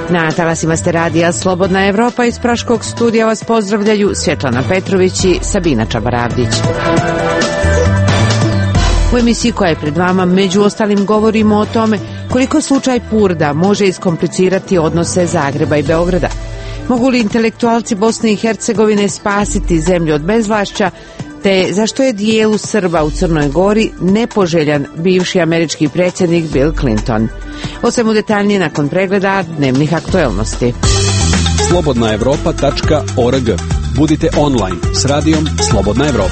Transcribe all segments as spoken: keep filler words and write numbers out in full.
Na talasima ste radija Slobodna Evropa, iz Praškog studija vas pozdravljaju Svjetlana Petrović i Sabina Čabaravdić. U emisiji koja je pred vama među ostalim govorimo o tome koliko slučaj Purda može iskomplicirati odnose Zagreba i Beograda. Mogu li intelektualci Bosne i Hercegovine spasiti zemlju od bezvlašća, te zašto je dijelu Srba u Crnoj Gori nepoželjan bivši američki predsjednik Bill Clinton. O svemu detaljnije nakon pregleda dnevnih aktuelnosti. slobodna evropa tačka org. Budite online s radijom Slobodna Evropa.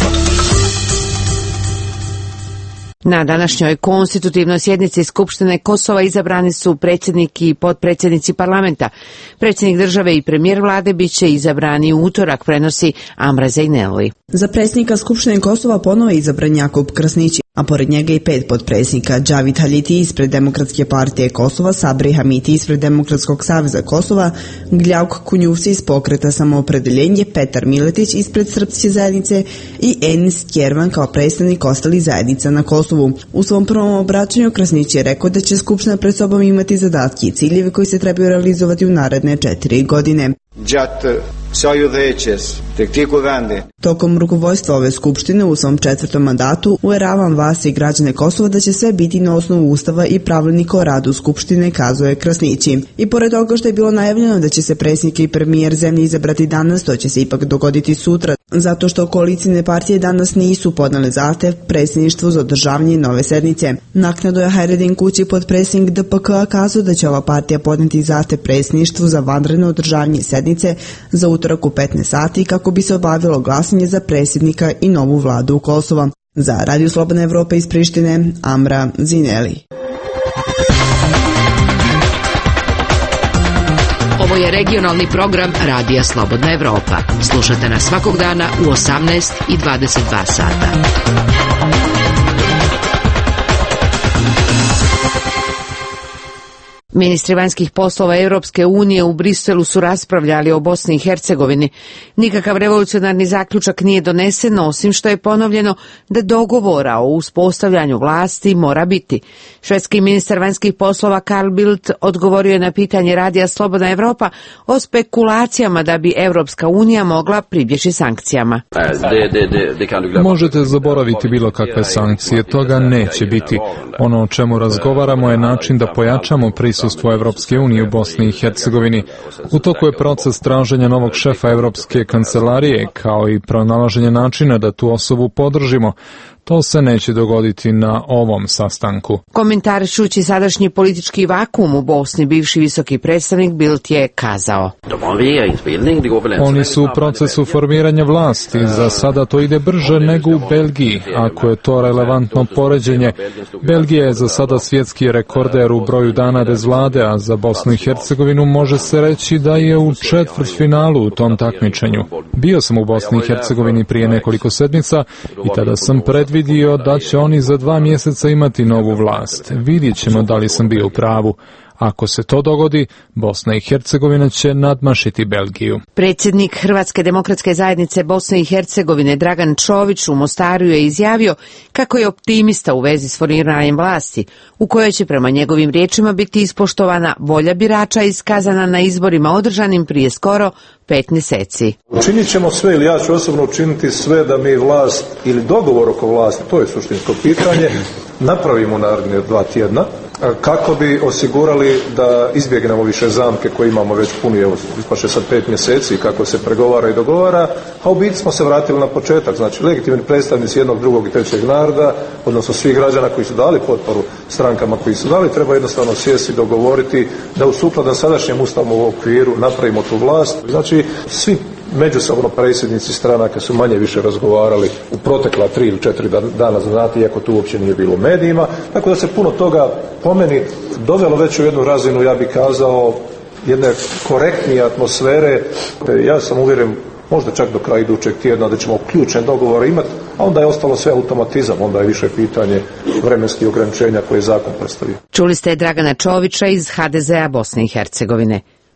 Na današnjoj konstitutivnoj sjednici Skupštine Kosova izabrani su predsjednik i potpredsjednici parlamenta. Predsjednik države i premijer vlade bit će izabrani u utorak, prenosi Amra Zejneli. Za predsjednika Skupštine Kosova ponovo je izabran Jakub Krasnić, a pored njega i pet potpredsjednika: Džavid Haliti ispred Demokratske partije Kosova, Sabri Hamiti ispred Demokratskog saveza Kosova, Gljauk Kunjuvci iz pokreta Samoopredeljenje, Petar Miletić ispred Srpske zajednice i Enis Kjervan kao predstavnik ostalih zajednica na Kosovu. U svom prvom obraćanju Krasnić je rekao da će Skupština pred sobom imati zadatke i ciljeve koji se trebaju realizovati u naredne četiri godine. Tokom rukovodstva ove skupštine u svom četvrtom mandatu uveravam vas i građane Kosova da će sve biti na osnovu Ustava i pravilnika o radu skupštine, kazao je Krasnići. I pored toga što je bilo najavljeno da će se predsjednik i premijer zemlje izabrati danas, to će se ipak dogoditi sutra, zato što koalicijne partije danas nisu podnale zahtev predsjedništvu za održavanje nove sednice. Naknadno je Hajredin Kući, potpredsjednik D P K-a, kazao da će ova partija podneti zahtev predsjedništvu za vanredno održavanje sednice za utorak u petnaest sati kako bi se obavilo glasanje za predsjednika i novu vladu Kosova. Za Radio Slobodna Evropa iz Prištine, Amra Zineli. Ovo je regionalni program Radija Slobodna Evropa. Slušate nas svakog dana u osamnaest i dvadeset dva sata. Ministri vanjskih poslova Europske unije u Briselu su raspravljali o Bosni i Hercegovini. Nikakav revolucionarni zaključak nije donesen, osim što je ponovljeno da dogovora o uspostavljanju vlasti mora biti. Švedski ministar vanjskih poslova Carl Bildt odgovorio je na pitanje Radija Slobodna Evropa o spekulacijama da bi Europska unija mogla pribjeći sankcijama. Možete zaboraviti bilo kakve sankcije, toga neće biti. Ono o čemu razgovaramo je način da pojačamo prisustvo Evropske unije u Bosni i Hercegovini. U toku je proces traženja novog šefa Evropske kancelarije, kao i pronalaženje načina da tu osobu podržimo. To se neće dogoditi na ovom sastanku. Komentarišući sadašnji politički vakuum u Bosni, bivši visoki predstavnik Bildt je kazao: Oni su u procesu formiranja vlasti. Za sada to ide brže nego u Belgiji, ako je to relevantno poređenje. Belgija je za sada svjetski rekorder u broju dana bez vlade, a za Bosnu i Hercegovinu može se reći da je u četvrtfinalu u tom takmičenju. Bio sam u Bosni i Hercegovini prije nekoliko sedmica i tada sam predvidio vidio da će oni za dva mjeseca imati novu vlast. Vidjet ćemo da li sam bio u pravu. Ako se to dogodi, Bosna i Hercegovina će nadmašiti Belgiju. Predsjednik Hrvatske demokratske zajednice Bosne i Hercegovine Dragan Čović u Mostaru je izjavio kako je optimista u vezi s formiranjem vlasti, u kojoj će prema njegovim riječima biti ispoštovana volja birača iskazana na izborima održanim prije skoro pet mjeseci. Učinit ćemo sve, ili ja ću osobno učiniti sve da mi vlast ili dogovor oko vlasti, to je suštinsko pitanje, napravimo naredne dva tjedna, kako bi osigurali da izbjegnemo više zamke koje imamo već puni, evo, ispaše sad pet mjeseci kako se pregovara i dogovara, a u biti smo se vratili na početak. Znači, legitimni predstavnici jednog, drugog i trećeg naroda, odnosno svih građana koji su dali potporu strankama koji su dali, treba jednostavno sjesti i dogovoriti da u sukladno sadašnjem ustavnom okviru napravimo tu vlast. Znači, svi međusobno predsjednici stranaka su manje više razgovarali u protekla tri ili četiri dana, znate, iako tu uopće nije bilo u medijima, tako da se puno toga po meni dovelo već u jednu razinu, ja bih kazao, jedne korektnije atmosfere. Ja sam uvjeren, možda čak do kraja idućeg tjedna, da ćemo ključne dogovore imati, a onda je ostalo sve automatizam, onda je više pitanje vremenskih ograničenja koje zakon predstavlja. Čuli ste Dragana Čovića iz H D Z-a Bosne i Hercegovine.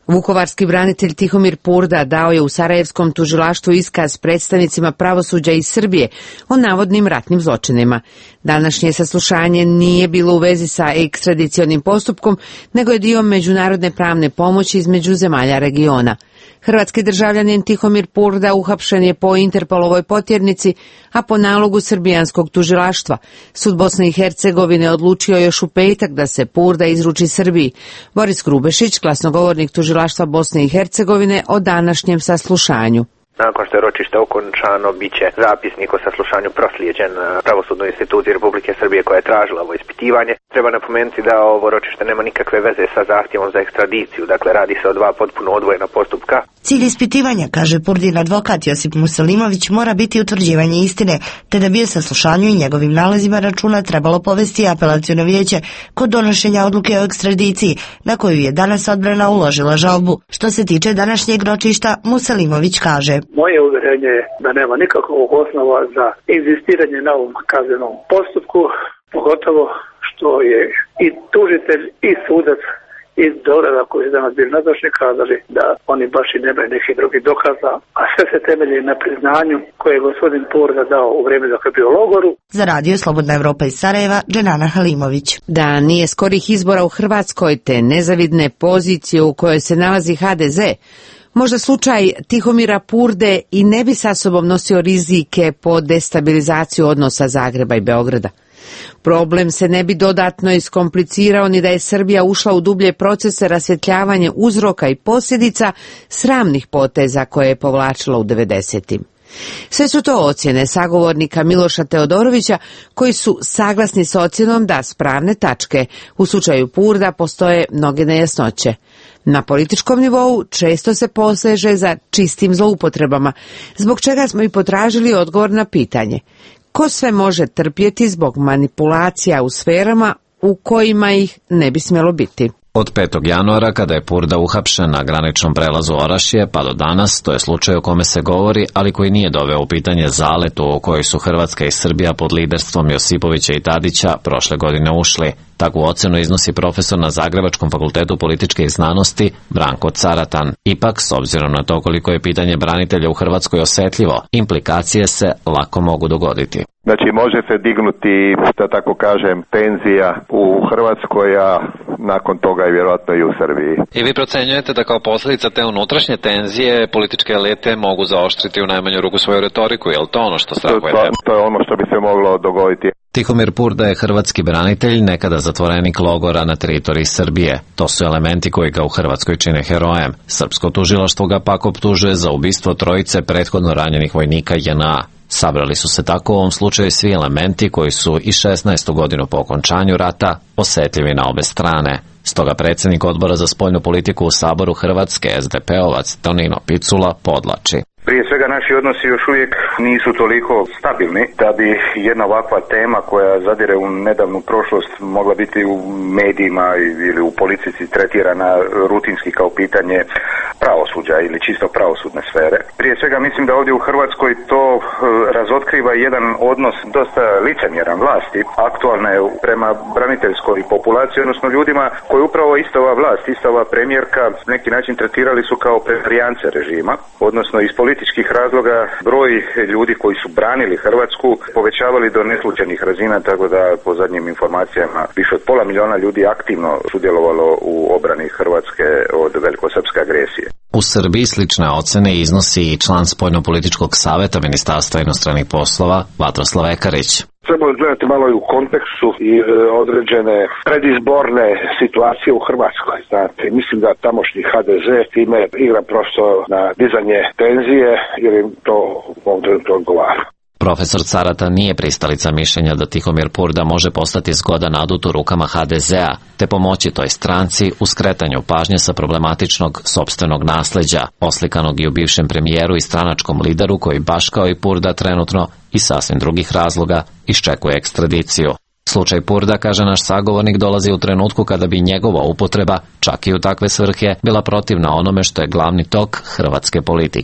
Vukovarski branitelj Tihomir Purda dao je u Sarajevskom tužilaštvu iskaz predstavnicima pravosuđa iz Srbije o navodnim ratnim zločinima. Današnje saslušanje nije bilo u vezi sa ekstradicionim postupkom, nego je dio međunarodne pravne pomoći između zemalja regiona. Hrvatski državljanin Tihomir Purda uhapšen je po Interpolovoj potjernici, a po nalogu srbijanskog tužilaštva. Sud Bosne i Hercegovine odlučio još u petak da se Purda izruči Srbiji. Boris Grubešić, glasnogovornik tužilaštva Bosne i Hercegovine, o današnjem saslušanju. Nakon što je ročište okončano, bit će zapisnik o saslušanju proslijeđen pravosudnoj instituciji Republike Srbije koja je tražila ovo ispitivanje. Treba napomenuti da ovo ročište nema nikakve veze sa zahtjevom za ekstradiciju, dakle radi se o dva potpuno odvojena postupka. Cilj ispitivanja, kaže Purdin advokat Josip Musalimović, mora biti utvrđivanje istine, te da bi je saslušanju i njegovim nalazima računa trebalo povesti apelaciono vijeće kod donošenja odluke o ekstradiciji, na koju je danas odbrana uložila žalbu. Što se tiče današnjeg ročišta, Musalimović kaže: Moje uvjerenje je da nema nikakvog osnova za inzistiranje na ovom kaznenom postupku, pogotovo što je i tužitelj i sudac iz Beograda koji su danas bili nazočni kazali da oni baš i nemaju nekih drugih dokaza, a sve se temelji na priznanju koje je gospodin Purda dao u vrijeme dok je bio u logoru. Za radio Slobodna Evropa iz Sarajeva, Dženana Halimović. Da nije skorih izbora u Hrvatskoj te nezavidne pozicije u kojoj se nalazi ha de ze, možda slučaj Tihomira Purde i ne bi sa sobom nosio rizike po destabilizaciju odnosa Zagreba i Beograda. Problem se ne bi dodatno iskomplicirao ni da je Srbija ušla u dublje procese rasvjetljavanja uzroka i posljedica sramnih poteza koje je povlačila u devedesetim. Sve su to ocjene sagovornika Miloša Teodorovića, koji su saglasni s ocjenom da s pravne tačke u slučaju Purda postoje mnoge nejasnoće. Na političkom nivou često se poseže za čistim zloupotrebama, zbog čega smo i potražili odgovor na pitanje: ko sve može trpjeti zbog manipulacija u sferama u kojima ih ne bi smjelo biti? Od petog januara, kada je Purda uhapšen na graničnom prelazu Orašje, pa do danas, to je slučaj o kome se govori, ali koji nije doveo u pitanje zaletu u kojoj su Hrvatska i Srbija pod liderstvom Josipovića i Tadića prošle godine ušli. Takvu ocenu iznosi profesor na Zagrebačkom fakultetu političkih znanosti Branko Caratan. Ipak, s obzirom na to koliko je pitanje branitelja u Hrvatskoj osjetljivo, implikacije se lako mogu dogoditi. Znači, može se dignuti, da tako kažem, tenzija u Hrvatskoj, a nakon toga i vjerojatno i u Srbiji. I vi procenjujete da kao posljedica te unutrašnje tenzije političke elite mogu zaoštriti u najmanju ruku svoju retoriku, je li to ono što strahujete? To, to je ono što bi se moglo dogoditi. Tihomir Purda je hrvatski branitelj, nekada zatvorenik logora na teritoriji Srbije. To su elementi koji ga u Hrvatskoj čine herojem. Srpsko tužilaštvo ga pak optužuje za ubistvo trojice prethodno ranjenih vojnika je en a. Sabrali su se tako u ovom slučaju svi elementi koji su i šesnaestu godinu po okončanju rata osjetljivi na obe strane. Stoga predsjednik odbora za spoljnu politiku u Saboru Hrvatske, es de pe-ovac Tonino Picula, podlači: Prije svega naši odnosi još uvijek nisu toliko stabilni da bi jedna ovakva tema koja zadire u nedavnu prošlost mogla biti u medijima ili u politici tretirana rutinski kao pitanje pravosuđa ili čisto pravosudne sfere. Prije svega mislim da ovdje u Hrvatskoj to razotkriva jedan odnos dosta licemjeran vlasti, aktualne prema braniteljskoj populaciji, odnosno ljudima koji upravo ista ova vlast, ista ova premijerka na neki način tretirali su kao preferijance režima, odnosno iz političkih razloga broj ljudi koji su branili Hrvatsku povećavali do neslučajnih razina, tako da po zadnjim informacijama više od pola milijuna ljudi aktivno sudjelovalo u obrani Hrvatske od velikosrpske agresije. U Srbiji slične ocene iznosi i član Spoljnopolitičkog savjeta Ministarstva inostranih poslova Vatroslav Ekarić. Treba gledati malo i u kontekstu i e, određene predizborne situacije u Hrvatskoj. Znate, mislim da tamošnji ha de ze time igra prosto na dizanje tenzije jer im to u ovom trenutku odgovara. Profesor Carata nije pristalica mišljenja da Tihomir Purda može postati zgodan adut u rukama ha de zea, te pomoći toj stranci u skretanju pažnje sa problematičnog sopstvenog nasljeđa, oslikanog i u bivšem premijeru i stranačkom lideru koji baš kao i Purda trenutno i sasvim drugih razloga iščekuje ekstradiciju. Slučaj Purda, kaže naš sagovornik, dolazi u trenutku kada bi njegova upotreba, čak i u takve svrhe, bila protivna onome što je glavni tok hrvatske politike.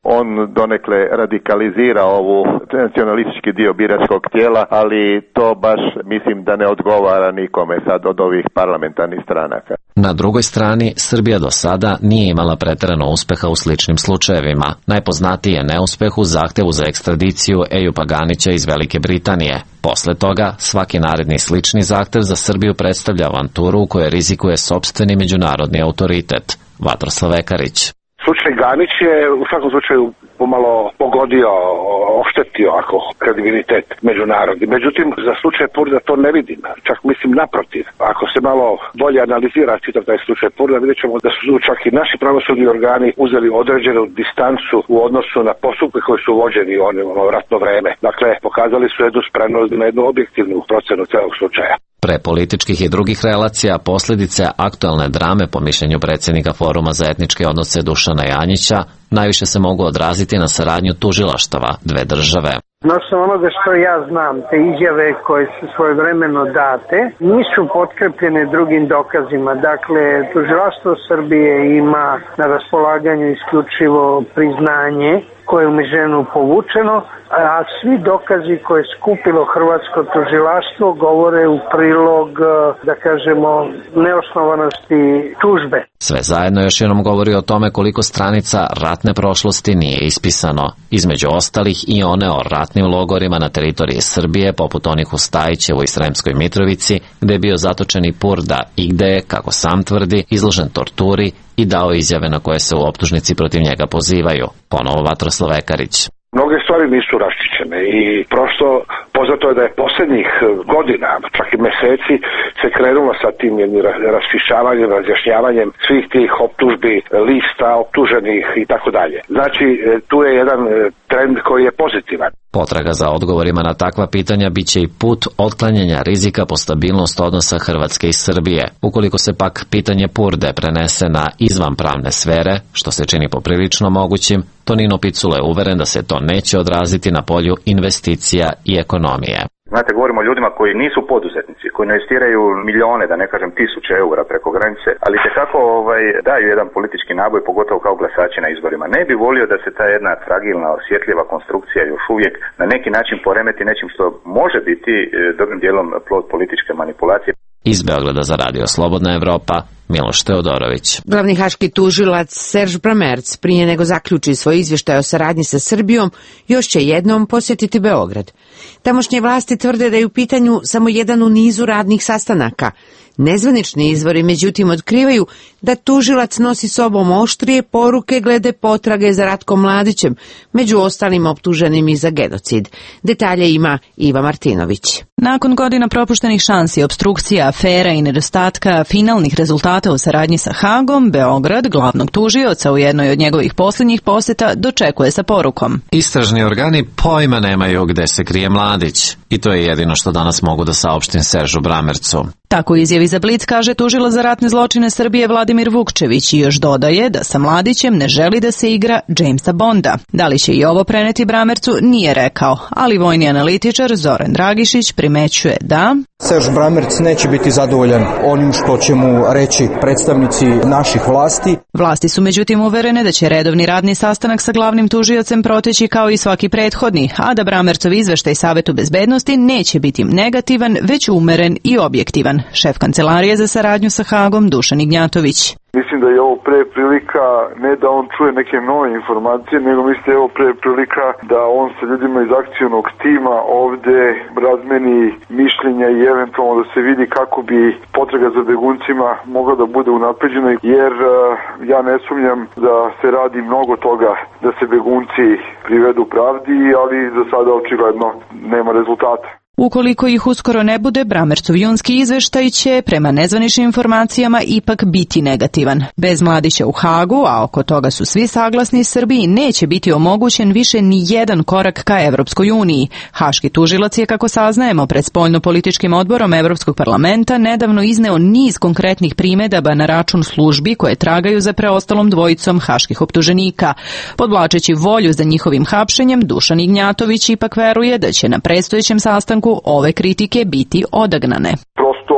On donekle radikalizira ovu nacionalistički dio biračkog tijela, ali to baš mislim da ne odgovara nikome sad od ovih parlamentarnih stranaka. Na drugoj strani, Srbija do sada nije imala preterano uspeha u sličnim slučajevima. Najpoznatiji je neuspeh u zahtevu za ekstradiciju Ejupa Ganića iz Velike Britanije. Posle toga, svaki naredni slični zahtev za Srbiju predstavlja avanturu u kojoj rizikuje sopstveni međunarodni autoritet. Vatroslav Ekarić. Slučaj Ganić je u svakom slučaju pomalo pogodio, oštetio ako kredibilitet međunarodni. Međutim, za slučaj Purda to ne vidim. Čak mislim naprotiv. Ako se malo bolje analizira čitav taj slučaj Purda, vidjet ćemo da su čak i naši pravosudni organi uzeli određenu distancu u odnosu na postupke koji su vođeni u ono ratno vreme. Dakle, pokazali su jednu spremnost na jednu objektivnu procenu celog slučaja. Pre političkih i drugih relacija, posljedice aktualne drame, po mišljenju predsjednika Foruma za etničke odnose Dušana Janjića, najviše se mogu odraziti na saradnju tužilaštava dve države. Na osnovu onoga što ja znam, te izjave koje su svojevremeno date nisu potkrepljene drugim dokazima. Dakle, tužilaštvo Srbije ima na raspolaganju isključivo priznanje koje je u međuvremenu povučeno, a svi dokazi koje je skupilo hrvatsko tužilaštvo govore u prilog, da kažemo, neosnovanosti tužbe. Sve zajedno još jednom govori o tome koliko stranica ratne prošlosti nije ispisano. Između ostalih i one o ratnim logorima na teritoriji Srbije, poput onih u Stajićevu i Sremskoj Mitrovici, gde je bio zatočen i Purda i gde je, kako sam tvrdi, izložen torturi i dao izjave na koje se u optužnici protiv njega pozivaju. Ponovo Vatroslav Ekarić. Mnoge stvari nisu raščišćene i prosto poznato je da je posljednjih godina, čak i meseci, se krenulo sa tim jednim raščišćavanjem, razjašnjavanjem svih tih optužbi, lista optuženih i tako dalje. Znači, tu je jedan trend koji je pozitivan. Potraga za odgovorima na takva pitanja bit će i put otklanjanja rizika po stabilnost odnosa Hrvatske i Srbije. Ukoliko se pak pitanje Purde prenese na izvanpravne sfere, što se čini poprilično mogućim, Tonino Picula je uveren da se to neće odraziti na polju investicija i ekonomije. Znate, govorimo o ljudima koji nisu poduzetnici, koji investiraju milijone, da ne kažem tisuće eura preko granice, ali tekako ovaj, daju jedan politički naboj, pogotovo kao glasači na izborima. Ne bi volio da se ta jedna fragilna, osjetljiva konstrukcija još uvijek na neki način poremeti nečim što može biti e, dobrim dijelom plod političke manipulacije. Iz Beograda za Radio Slobodna Evropa, Miloš Teodorović. Glavni haški tužilac Serž Bramerc, prije nego zaključi svoj izvještaj o saradnji sa Srbijom, još će jednom posjetiti Beograd. Tamošnje vlasti tvrde da je u pitanju samo jedan u nizu radnih sastanaka. Nezvanični izvori međutim otkrivaju da tužilac nosi sobom oštrije poruke glede potrage za Ratkom Mladićem, među ostalim optuženim i za genocid. Detalje ima Iva Martinović. Nakon godina propuštenih šansi, opstrukcija, afera i nedostatka finalnih rezultata u saradnji sa Hagom, Beograd, glavnog tužioca u jednoj od njegovih posljednjih posjeta, dočekuje sa porukom. Istražni organi pojma nemaju gde se krije Mladić. I to je jedino što danas mogu da saopštim Seržu Bramercu. Tako izjavi za Blic kaže tužilac za ratne zločine Srbije Vladimir Vukčević i još dodaje da sa Mladićem ne želi da se igra Jamesa Bonda. Da li će i ovo preneti Bramercu, nije rekao, ali vojni analitičar Zoran Dragišić primećuje da Serž Bramerc neće biti zadovoljan onim što će mu reći predstavnici naših vlasti. Vlasti su međutim uverene da će redovni radni sastanak sa glavnim tužiocem proteći kao i svaki prethodni, a da Bramercov izveštaj Savetu bezbednosti neće biti negativan, već umeren i objektivan. Šef kancelarije za saradnju sa Hagom Dušan Ignjatović. Mislim da je ovo pre prilika ne da on čuje neke nove informacije, nego mislim da je ovo pre prilika da on sa ljudima iz akcionog tima ovde razmeni mišljenja i eventualno da se vidi kako bi potraga za beguncima mogla da bude unapređena, jer ja ne sumnjam da se radi mnogo toga da se begunci privedu pravdi, ali za sada očigledno nema rezultata. Ukoliko ih uskoro ne bude, Bramercov junski izveštaj će, prema nezvaničnim informacijama, ipak biti negativan. Bez Mladića u Hagu, a oko toga su svi saglasni, Srbiji neće biti omogućen više ni jedan korak ka Evropskoj uniji. Haški tužilac je, kako saznajemo, pred spoljno-političkim odborom Evropskog parlamenta nedavno izneo niz konkretnih primedaba na račun službi koje tragaju za preostalom dvojicom haških optuženika. Podvlačeći volju za njihovim hapšenjem, Dušan Ignjatović ipak veruje da će na predstojećem sastanku ove kritike biti odagnane. Prosto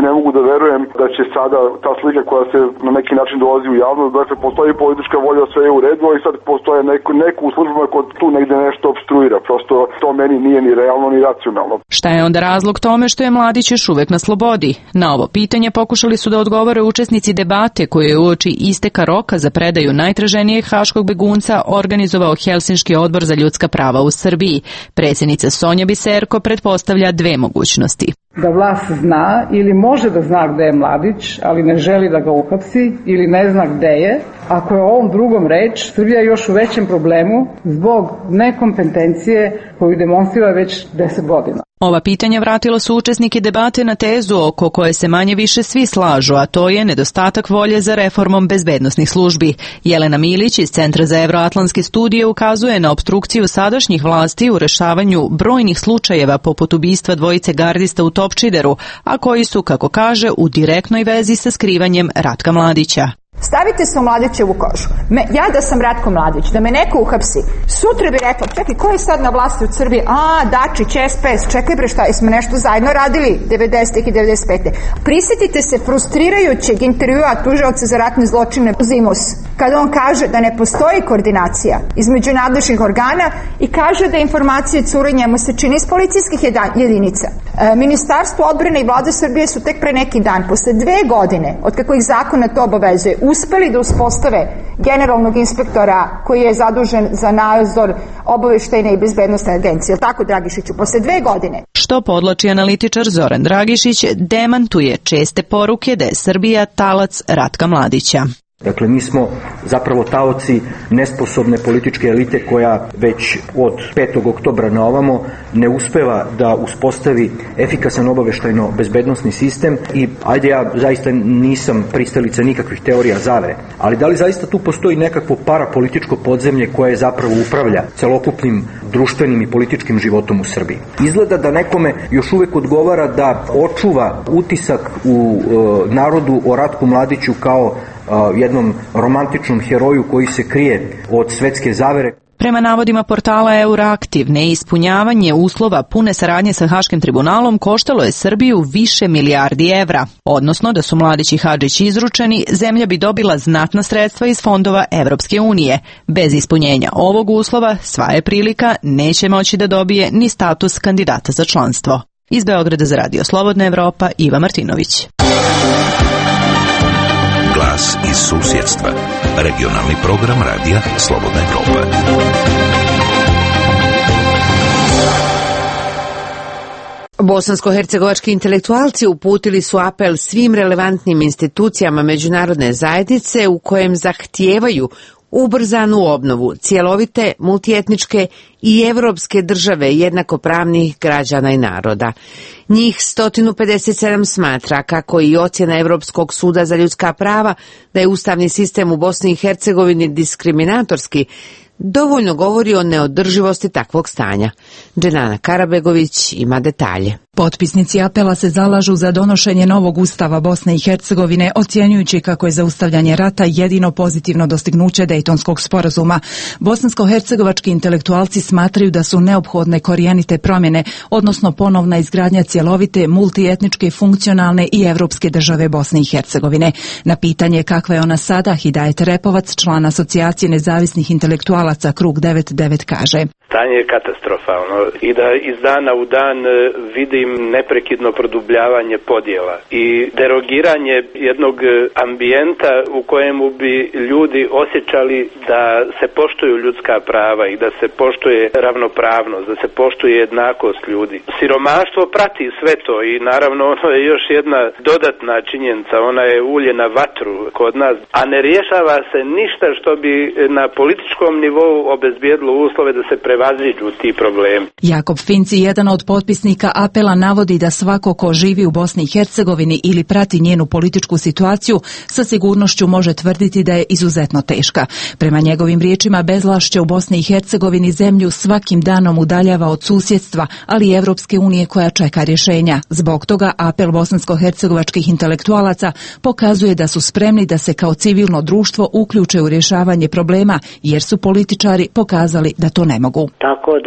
ne mogu da verujem da će sada ta slika koja se na neki način dolazi u javnost, dakle postoji politička volja, sve je u redu, i sad postoje neko, neko u službama ko tu negde nešto obstruira. Prosto to meni nije ni realno ni racionalno. Šta je onda razlog tome što je Mladić još uvek na slobodi? Na ovo pitanje pokušali su da odgovore učesnici debate koje je uoči isteka roka za predaju najtraženijeg haškog begunca organizovao Helsinški odbor za ljudska prava u Srbiji. Predsjednica Sonja Biserko pretpostavlja dve mogućnosti. Da vlast zna ili može da zna gde je Mladić, ali ne želi da ga uhapsi ili ne zna gde je. Ako je o ovom drugom reč, Srbija je još u većem problemu zbog nekompetencije koju demonstrira već deset godina. Ova pitanja vratilo su učesnike debate na tezu oko koje se manje više svi slažu, a to je nedostatak volje za reformom bezbednosnih službi. Jelena Milić iz Centra za evroatlantske studije ukazuje na opstrukciju sadašnjih vlasti u rešavanju brojnih slučajeva poput ubistva dvojice gardista u Topčideru, a koji su, kako kaže, u direktnoj vezi sa skrivanjem Ratka Mladića. Stavite se u Mladićevu kožu. Me, ja da sam Ratko Mladić, da me neko uhapsi, sutra bi rekla, čekaj, ko je sad na vlasti u Srbiji? A, Dačić, S P S, čekaj bre, šta, smo nešto zajedno radili devedesetih i devedeset pete Prisjetite se frustrirajućeg intervjua tužioca za ratne zločine Zimus, kada on kaže da ne postoji koordinacija između nadležnih organa i kaže da informacije cure njemu se čini iz policijskih jedinica. E, Ministarstvo odbrane i vlade Srbije su tek pre neki dan, posle dve godine, od kako ih zakona to obavezuje, uspeli da uspostave generalnog inspektora koji je zadužen za nadzor obaveštajne i bezbednosne agencije. Tako, Dragišiću, posle dve godine. Što podlači analitičar Zoran Dragišić, demantuje česte poruke da je Srbija talac Ratka Mladića. Dakle, mi smo zapravo taoci nesposobne političke elite koja već od petog oktobra na ovamo ne uspeva da uspostavi efikasan obaveštajno bezbednosni sistem i ajde, ja zaista nisam pristalica nikakvih teorija zavere, ali da li zaista tu postoji nekakvo parapolitičko podzemlje koje zapravo upravlja celokupnim društvenim i političkim životom u Srbiji? Izgleda da nekome još uvek odgovara da očuva utisak u e, narodu o Ratku Mladiću kao jednom romantičnom heroju koji se krije od svetske zavere. Prema navodima portala Euroaktiv, neispunjavanje uslova pune saradnje sa Haškim tribunalom koštalo je Srbiju više milijardi evra. Odnosno, da su Mladić i Hadžić izručeni, zemlja bi dobila znatna sredstva iz fondova Evropske unije. Bez ispunjenja ovog uslova, sva je prilika, neće moći da dobije ni status kandidata za članstvo. Iz Beograda za Radio Slobodna Evropa, Iva Martinović. Glas iz susjedstva. Regionalni program radija Slobodna Evropa. Bosansko-hercegovački intelektualci uputili su apel svim relevantnim institucijama međunarodne zajednice u kojem zahtijevaju ubrzanu obnovu cjelovite, multietničke i evropske države jednakopravnih građana i naroda. Njih sto pedeset sedam smatra, kako i ocjena Evropskog suda za ljudska prava, da je ustavni sistem u Bosni i Hercegovini diskriminatorski, dovoljno govori o neodrživosti takvog stanja. Dženana Karabegović ima detalje. Potpisnici apela se zalažu za donošenje novog ustava Bosne i Hercegovine, ocjenjujući kako je zaustavljanje rata jedino pozitivno dostignuće Dejtonskog sporazuma. Bosansko-hercegovački intelektualci smatraju da su neophodne korijenite promjene, odnosno ponovna izgradnja cjelovite, multietničke, funkcionalne i evropske države Bosne i Hercegovine. Na pitanje kakva je ona sada, Hidajet Repovac, član asocijacije nezavisnih intelektualaca Krug devet devet, kaže: Stanje je katastrofalno i da iz dana u dan vidim neprekidno produbljavanje podjela i derogiranje jednog ambijenta u kojemu bi ljudi osjećali da se poštuju ljudska prava i da se poštuje ravnopravnost, da se poštuje jednakost ljudi. Siromaštvo prati sve to i naravno ono je još jedna dodatna činjenica, ona je ulje na vatru kod nas, a ne rješava se ništa što bi na političkom nivou obezbijedilo uslove da se prevaziđu ti problemi. Jakob Finci, jedan od potpisnika apela, navodi da svako ko živi u Bosni i Hercegovini ili prati njenu političku situaciju sa sigurnošću može tvrditi da je izuzetno teška. Prema njegovim riječima, bezvlašće u Bosni i Hercegovini zemlju svakim danom udaljava od susjedstva, ali i Evropske unije koja čeka rješenja. Zbog toga apel bosansko-hercegovačkih intelektualaca pokazuje da su spremni da se kao civilno društvo uključe u rješavanje problema, jer su političari pokazali da to ne mogu. Tako da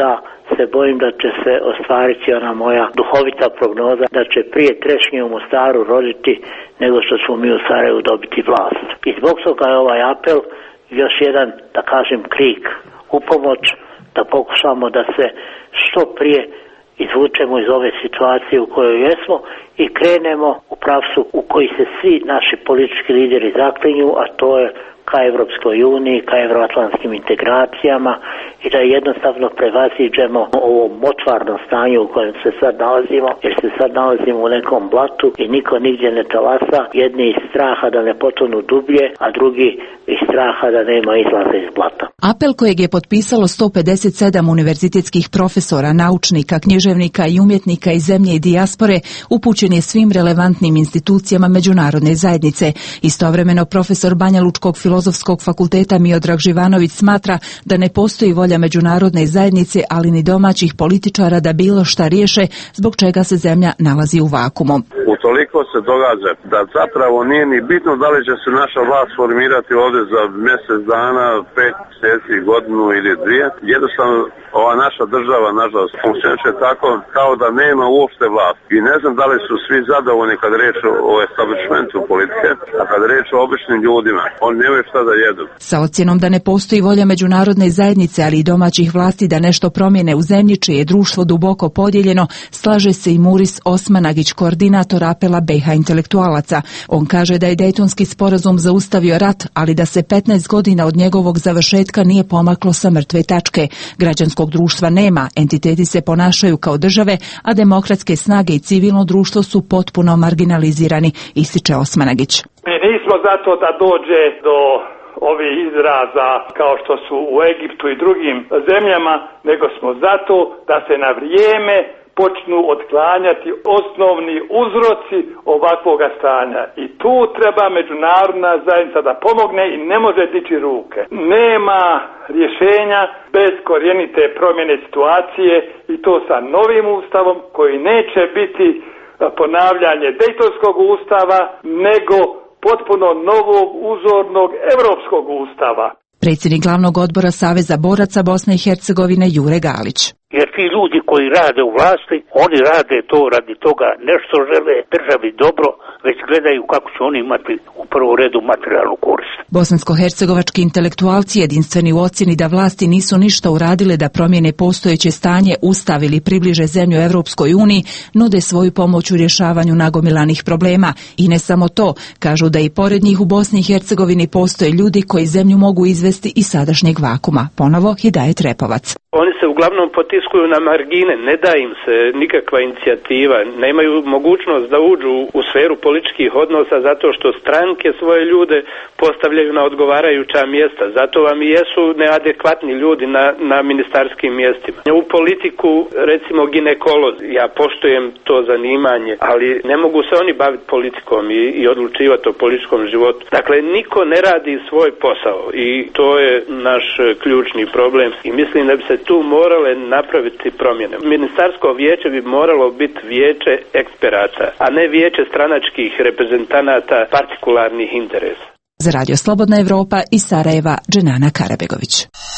se bojim da će se ostvariti ona moja duhovita prognoza da će prije trešnje u Mostaru roditi nego što smo mi u Sarajevu dobiti vlast. I zbog toga je ovaj apel još jedan, da kažem, krik u pomoć, da pokušamo da se što prije izvučemo iz ove situacije u kojoj jesmo i krenemo u pravcu u koji se svi naši politički lideri zaklinju, a to je ka Evropskoj uniji, ka evroatlantskim integracijama i da jednostavno prevaziđemo ovo močvarno stanje u kojem se sad nalazimo, jer se sad nalazimo u nekom blatu i niko nigdje ne talasa, jedni iz straha da ne potonu dublje, a drugi iz straha da nema izlaza iz blata. Apel kojeg je potpisalo sto pedeset sedam univerzitetskih profesora, naučnika, književnika i umjetnika iz zemlje i dijaspore upućen je svim relevantnim institucijama međunarodne zajednice. Istovremeno profesor Banja Lučkog Filozofskog fakulteta Miodrag Živanović smatra da ne postoji volja međunarodne zajednice, ali ni domaćih političara da bilo šta riješe, zbog čega se zemlja nalazi u vakumu. Utoliko se događa da zapravo nije ni bitno da li će se naša vlast formirati ovdje za mjesec dana, pet mjeseci, godinu ili dvije. Jednostavno ova naša država, nažalost, funkcioniše tako kao da nema uopšte vlast. I ne znam da li su svi zadovoljni kad riječ o establishmentu politike, a kad riječ o običnim ljudima. Oni nemaju šta da jedu. Sa ocjenom da ne postoji volja međunarodne zajednice, ali i domaćih vlasti da nešto promijene u zemlji čije je društvo duboko podijeljeno, slaže se i Muris Osmanagić, koordinator apela B i H intelektualaca. On kaže da je Dejtonski sporazum zaustavio rat, ali da se petnaest godina od njegovog završetka nije pomaklo sa mrtve tačke. Građanskog društva nema, entiteti se ponašaju kao države, a demokratske snage i civilno društvo su potpuno marginalizirani, ističe Osmanagić. Mi nismo zato da dođe do ovih izraza kao što su u Egiptu i drugim zemljama, nego smo zato da se na vrijeme počnu otklanjati osnovni uzroci ovakvoga stanja. I tu treba međunarodna zajednica da pomogne i ne može dići ruke. Nema rješenja bez korijenite promjene situacije i to sa novim ustavom koji neće biti ponavljanje Dejtonskog ustava, nego potpuno novog uzornog europskog ustava. Predsjednik glavnog odbora Saveza boraca Bosne i Hercegovine Jure Galić. Jer ti ljudi koji rade u vlasti, oni rade to radi toga, nešto žele državi dobro, već gledaju kako će oni imati u prvom redu materijalnu korist. Bosansko-hercegovački intelektualci jedinstveni u ocjeni da vlasti nisu ništa uradile da promijene postojeće stanje, ustav ili približe zemlju Evropskoj uniji, nude svoju pomoć u rješavanju nagomilanih problema. I ne samo to, kažu da i pored njih u Bosni i Hercegovini postoje ljudi koji zemlju mogu izvesti iz sadašnjeg vakuma. Ponovo Hidajet Repovac. Oni se uglavnom potiskuju na margine, ne da im se nikakva inicijativa, nemaju mogućnost da uđu u sferu političkih odnosa zato što stranke svoje ljude postavljaju na odgovarajuća mjesta. Zato vam i jesu neadekvatni ljudi na, na ministarskim mjestima. U politiku, recimo ginekolozi, ja poštujem to zanimanje, ali ne mogu se oni baviti politikom i, i odlučivati o političkom životu. Dakle, niko ne radi svoj posao i to je naš ključni problem i mislim da bi se tu morale napraviti promjene. Ministarsko vijeće bi moralo biti vijeće eksperata, a ne vijeće stranačkih reprezentanata partikularnih interesa. Za Radio Slobodna Evropa iz Sarajeva, Dženana Karabegović.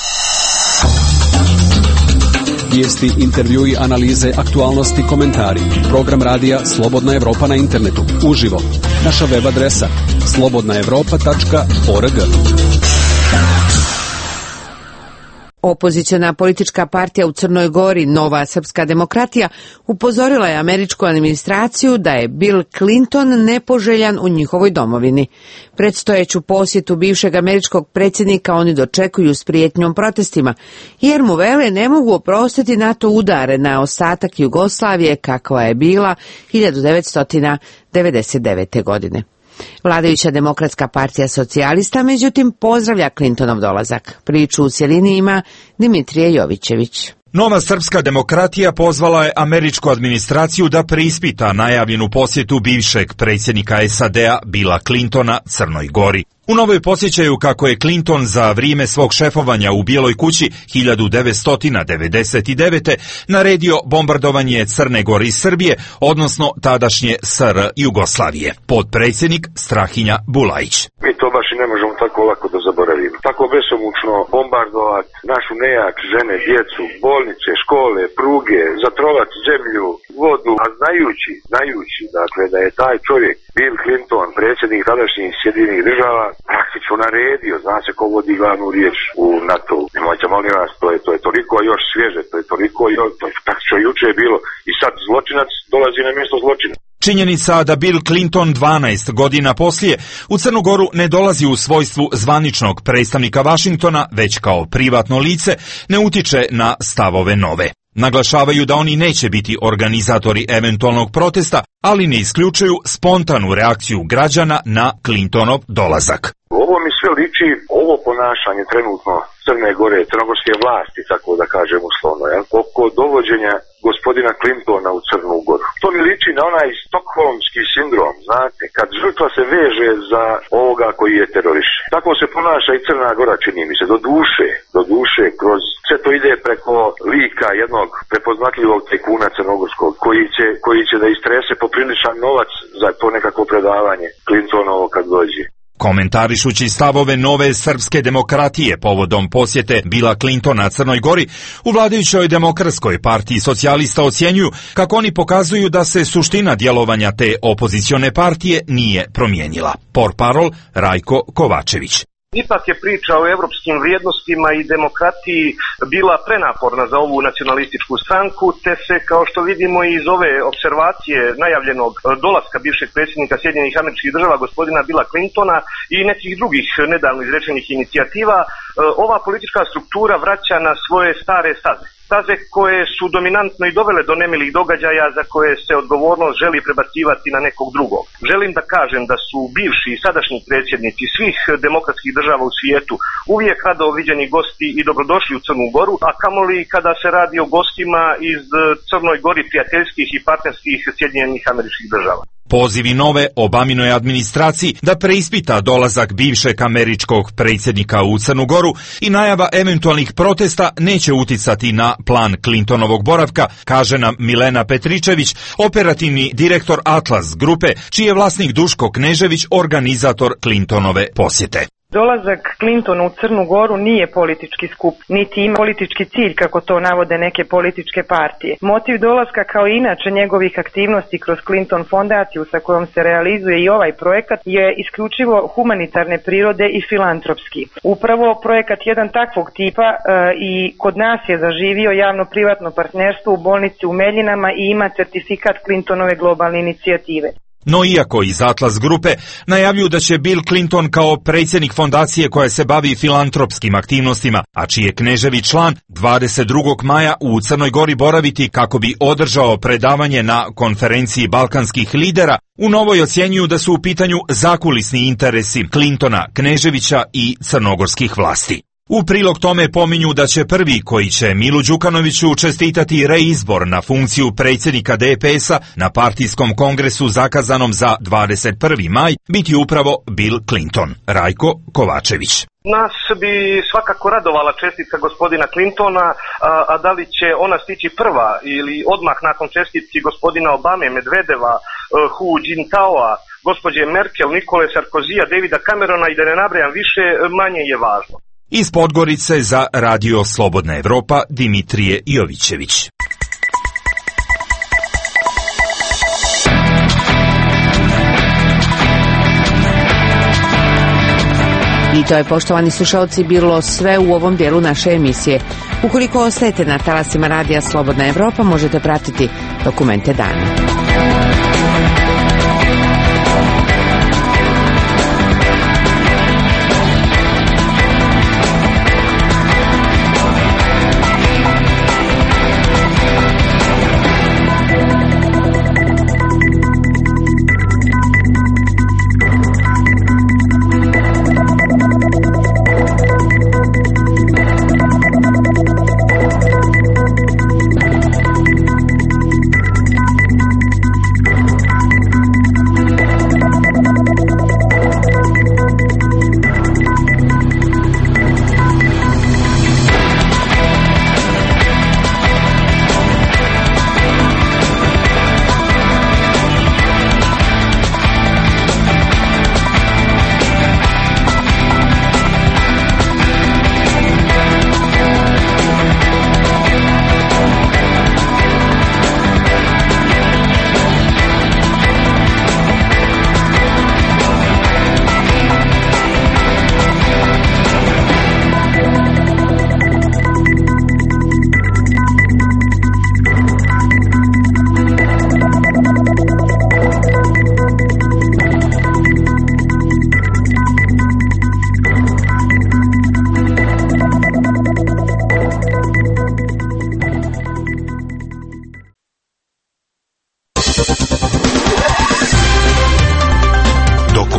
Vijesti, intervjui, analize, aktualnosti, komentari. Program radija Slobodna Evropa na internetu. Uživo. Naša web adresa slobodna evropa tačka org. Opoziciona politička partija u Crnoj Gori, Nova srpska demokratija, upozorila je američku administraciju da je Bill Clinton nepoželjan u njihovoj domovini. Predstojeću posjetu bivšeg američkog predsjednika oni dočekuju s prijetnjom protestima, jer mu vele ne mogu oprostiti NATO udare na ostatak Jugoslavije kakva je bila hiljadu devetsto devedeset devete. godine. Vladajuća Demokratska partija socijalista, međutim, pozdravlja Clintonov dolazak. Priču u cjelini ima Dimitrije Jovićević. Nova srpska demokratija pozvala je američku administraciju da preispita najavljenu posjetu bivšeg predsjednika S A D-a Billa Clintona Crnoj Gori. U novoj posjećaju kako je Clinton za vrijeme svog šefovanja u Bijeloj kući hiljadu devetsto devedeset devete. naredio bombardovanje Crne Gore i Srbije, odnosno tadašnje S R Jugoslavije. Potpredsjednik Strahinja Bulajić. Mi to baš način ne možemo tako lako da zaboravimo. Tako besomučno bombardovati našu nejak, žene, djecu, bolnice, škole, pruge, zatrovati zemlju, vodu, a znajući, znajući, dakle, da je taj čovjek Bill Clinton, predsjednik tadašnjih Sjedinjenih država, praktično naredio, zna se ko vodi glavnu riječ u NATO. Nemojte, molim vas, to je, to je toliko još svježe, to je toliko još, to je praktično juče je bilo i sad zločinac dolazi na mjesto zločina. Činjenica da Bill Clinton dvanaest godina poslije u Crnu Goru ne dolazi u svojstvu zvaničnog predstavnika Vašingtona, već kao privatno lice, ne utiče na stavove Nove. Naglašavaju da oni neće biti organizatori eventualnog protesta, ali ne isključuju spontanu reakciju građana na Clintonov dolazak. Ovo mi sve liči, ovo ponašanje trenutno Crne Gore, crnogorske vlasti, tako da kažem uslovno, ja, oko dovođenja gospodina Clintona u Crnu Goru. To mi liči na onaj stokholmski sindrom, znate, kad žrtva se veže za ovoga koji je teroriše. Tako se ponaša i Crna Gora, čini mi se, do duše, do duše, kroz sve to ide preko lika jednog prepoznatljivog tajkuna crnogorskog, koji će, koji će da istrese popriličan novac za to nekako predavanje Clintonovo kad dođe. Komentarišući stavove Nove srpske demokratije povodom posjete Billa Clintona Crnoj Gori, u vladajućoj Demokratskoj partiji socijalista ocjenjuju kako oni pokazuju da se suština djelovanja te opozicione partije nije promijenila. Portparol Rajko Kovačević. Ipak je priča o europskim vrijednostima i demokratiji bila prenaporna za ovu nacionalističku stranku, te se, kao što vidimo iz ove observacije najavljenog dolaska bivšeg predsjednika Sjedinjenih Američkih Država gospodina Billa Clintona i nekih drugih nedavno izrečenih inicijativa, ova politička struktura vraća na svoje stare staze. Staze koje su dominantno i dovele do nemilih događaja za koje se odgovornost želi prebacivati na nekog drugog. Želim da kažem da su bivši i sadašnji predsjednici svih demokratskih država u svijetu uvijek rado viđeni gosti i dobrodošli u Crnu Goru, a kamoli kada se radi o gostima iz Crnoj Gori prijateljskih i partnerskih Sjedinjenih Američkih Država. Pozivi Nove Obaminoj administraciji da preispita dolazak bivšeg američkog predsjednika u Crnu Goru i najava eventualnih protesta neće uticati na plan Clintonovog boravka, kaže nam Milena Petričević, operativni direktor Atlas grupe, čiji je vlasnik Duško Knežević, organizator Clintonove posjete. Dolazak Clintona u Crnu Goru nije politički skup, niti ima politički cilj kako to navode neke političke partije. Motiv dolaska, kao i inače njegovih aktivnosti kroz Clinton fondaciju sa kojom se realizuje i ovaj projekat, je isključivo humanitarne prirode i filantropski. Upravo projekat jedan takvog tipa e, i kod nas je zaživio javno-privatno partnerstvo u bolnici u Meljinama i ima certifikat Clintonove globalne inicijative. No iako iz Atlas grupe najavljuju da će Bill Clinton kao predsjednik fondacije koja se bavi filantropskim aktivnostima, a čiji je Knežević član, dvadeset drugog maja u Crnoj Gori boraviti kako bi održao predavanje na konferenciji balkanskih lidera, u Novoj ocjenjuju da su u pitanju zakulisni interesi Clintona, Kneževića i crnogorskih vlasti. U prilog tome pominju da će prvi koji će Milu Đukanoviću čestitati reizbor na funkciju predsjednika D P S-a na partijskom kongresu zakazanom za dvadeset prvi maj biti upravo Bill Clinton. Rajko Kovačević. Nas bi svakako radovala čestitka gospodina Clintona, a, a da li će ona stići prva ili odmah nakon čestitki gospodina Obame, Medvedeva, Hu Jintaoa, gospođe Merkel, Nikole Sarkozija, Davida Camerona i da ne nabrajam više, manje je važno. Iz Podgorice za Radio Slobodna Evropa Dimitrije Jovićević. I to je, poštovani slušalci, bilo sve u ovom dijelu naše emisije. Ukoliko ostajete na talasima Radija Slobodna Evropa, možete pratiti dokumente dana.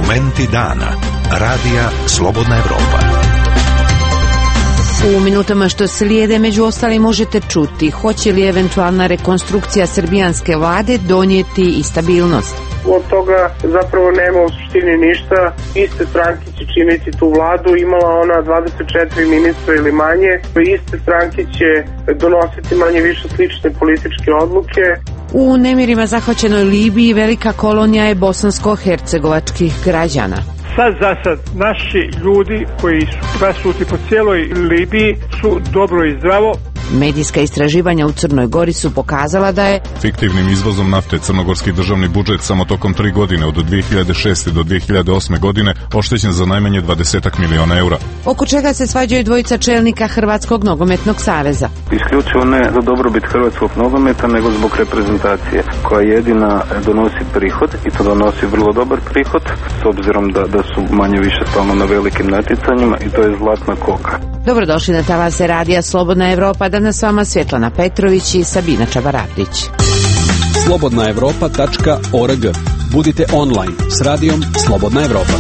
Momenti dana. Radija Slobodna Evropa. U minutama što slijede, među ostalim, možete čuti hoće li eventualna rekonstrukcija srbijanske vlade donijeti i stabilnost. Od toga zapravo nema u suštini ništa. Iste stranke će činiti tu vladu, imala ona dvadeset četiri ministra ili manje. Iste stranke će donositi manje više slične političke odluke. U nemirima zahvaćenoj Libiji velika kolonija je bosansko-hercegovačkih građana. Sad za sad naši ljudi koji su rasuti po cijeloj Libiji su dobro i zdravo. Medijska istraživanja u Crnoj Gori su pokazala da je fiktivnim izvozom nafte crnogorski državni budžet samo tokom tri godine od dvije hiljade šeste do dvije hiljade osme godine oštećen za najmanje dvadeset miliona eura. Oko čega se svađaju dvojica čelnika Hrvatskog nogometnog saveza. Isključivo ne za dobrobit hrvatskog nogometa, nego zbog reprezentacije koja jedina donosi prihod i to donosi vrlo dobar prihod s obzirom da, da su manje više stalno na velikim natjecanjima i to je zlatna koka. Dobrodošli na talase Radija Slobodna Evropa, danas s vama Svjetlana Petrović i Sabina Čabarardić. slobodna evropa tačka org. Budite online s radijom Slobodna Evropa.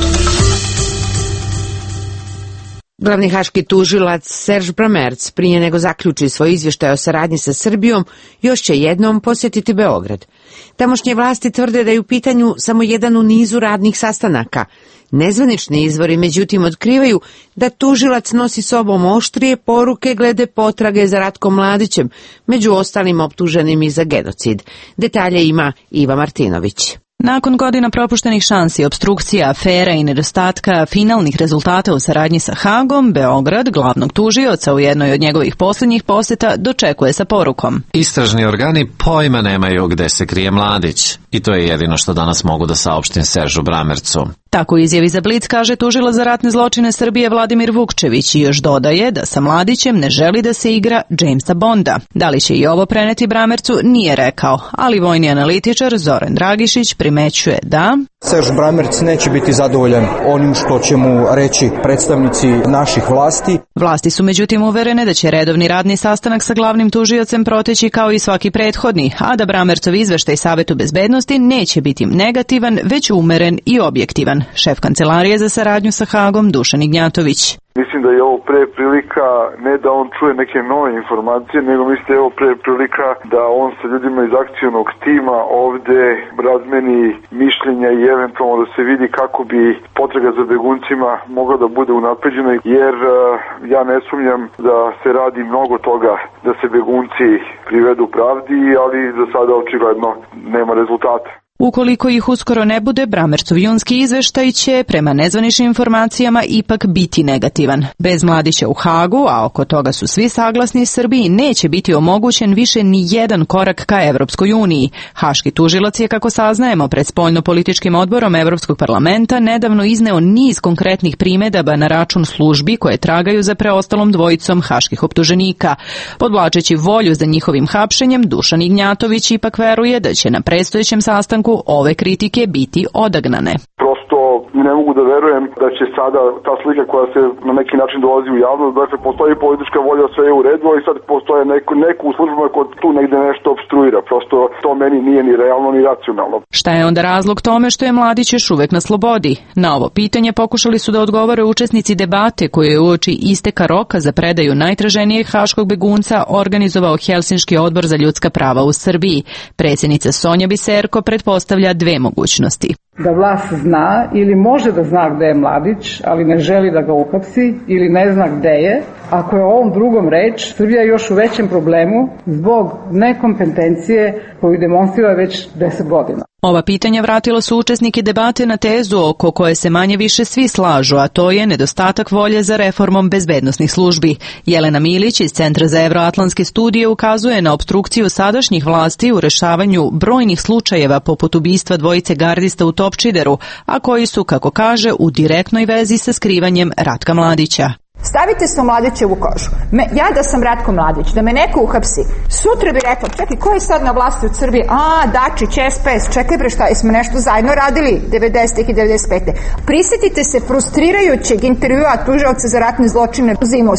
Glavni haški tužilac Serž Bramerc prije nego zaključi svoj izvještaj o saradnji sa Srbijom još će jednom posjetiti Beograd. Tamošnje vlasti tvrde da je u pitanju samo jedan u nizu radnih sastanaka. Nezvanični izvori međutim otkrivaju da tužilac nosi sobom oštrije poruke glede potrage za Ratkom Mladićem, među ostalim optuženim i za genocid. Detalje ima Iva Martinović. Nakon godina propuštenih šansi, obstrukcija, afera i nedostatka finalnih rezultata u saradnji sa Hagom, Beograd, glavnog tužioca u jednoj od njegovih posljednjih posjeta, dočekuje sa porukom. Istražni organi pojma nemaju gde se krije Mladić. I to je jedino što danas mogu da saopštim Seržu Bramercu. Tako izjavi za Blic kaže tužilac za ratne zločine Srbije Vladimir Vukčević i još dodaje da sa Mladićem ne želi da se igra Jamesa Bonda. Da li će i ovo preneti Bramercu nije rekao, ali vojni analitičar Zoran Dragišić primećuje da Serž Bramerc neće biti zadovoljan onim što će mu reći predstavnici naših vlasti. Vlasti su međutim uverene da će redovni radni sastanak sa glavnim tužiocem proteći kao i svaki prethodni, a da Bramercov izveštaj Savetu bezbednosti neće biti negativan, već umeren i objektivan. Šef kancelarije za saradnju sa Hagom Dušan Ignjatović. Mislim da je ovo pre prilika ne da on čuje neke nove informacije, nego mislim da je ovo pre prilika da on sa ljudima iz akcionog tima ovde razmeni mišljenja i eventualno da se vidi kako bi potraga za beguncima mogla da bude unapređena, jer ja ne sumnjam da se radi mnogo toga da se begunci privedu pravdi, ali za sada očigledno nema rezultata. Ukoliko ih uskoro ne bude, Bramercov junski izveštaj će, prema nezvaničnim informacijama, ipak biti negativan. Bez Mladića u Hagu, a oko toga su svi saglasni, Srbiji neće biti omogućen više ni jedan korak ka Evropskoj uniji. Haški tužilac je, kako saznajemo, pred spoljno-političkim odborom Evropskog parlamenta nedavno izneo niz konkretnih primedaba na račun službi koje tragaju za preostalom dvojicom haških optuženika. Podvlačeći volju za njihovim hapšenjem, Dušan Ignjatović ipak veruje da će na predstojećem sastanku ove kritike biti odagnane. Prosto ne mogu da verujem da će sada ta slika koja se na neki način dolazi u javnost, dakle postoji politička volja, sve je u redu, ali sad postoje neko, neko u službama ko tu negde nešto obstruira. Prosto to meni nije ni realno ni racionalno. Šta je onda razlog tome što je Mladić još uvek na slobodi? Na ovo pitanje pokušali su da odgovore učesnici debate koje je uoči isteka roka za predaju najtraženijeg haškog begunca organizovao Helsinški odbor za ljudska prava u Srbiji. Predsjednica Sonja Biserko pretpostavlja dve mogućnosti. Da vlast zna ili može da zna gde je Mladić, ali ne želi da ga uhapsi ili ne zna gde je. Ako je o ovom drugom reč, Srbija je još u većem problemu zbog nekompetencije koju demonstrira već deset godina. Ova pitanja vratila su učesnike debate na tezu oko koje se manje više svi slažu, a to je nedostatak volje za reformom bezbednosnih službi. Jelena Milić iz Centra za evroatlantske studije ukazuje na opstrukciju sadašnjih vlasti u rešavanju brojnih slučajeva poput ubistva dvojice gardista u Topčideru, a koji su, kako kaže, u direktnoj vezi sa skrivanjem Ratka Mladića. Stavite se u Mladićevu kožu. Me, ja da sam Ratko Mladić, da me neko uhapsi, sutra bi rekla, čekaj, ko je sad na vlasti u Srbiji? A, Dačić, S P S, čekaj bre, šta, jesmo nešto zajedno radili devedesetih i devedeset pete. Prisjetite se frustrirajućeg intervjua tužioca za ratne zločine Zimus,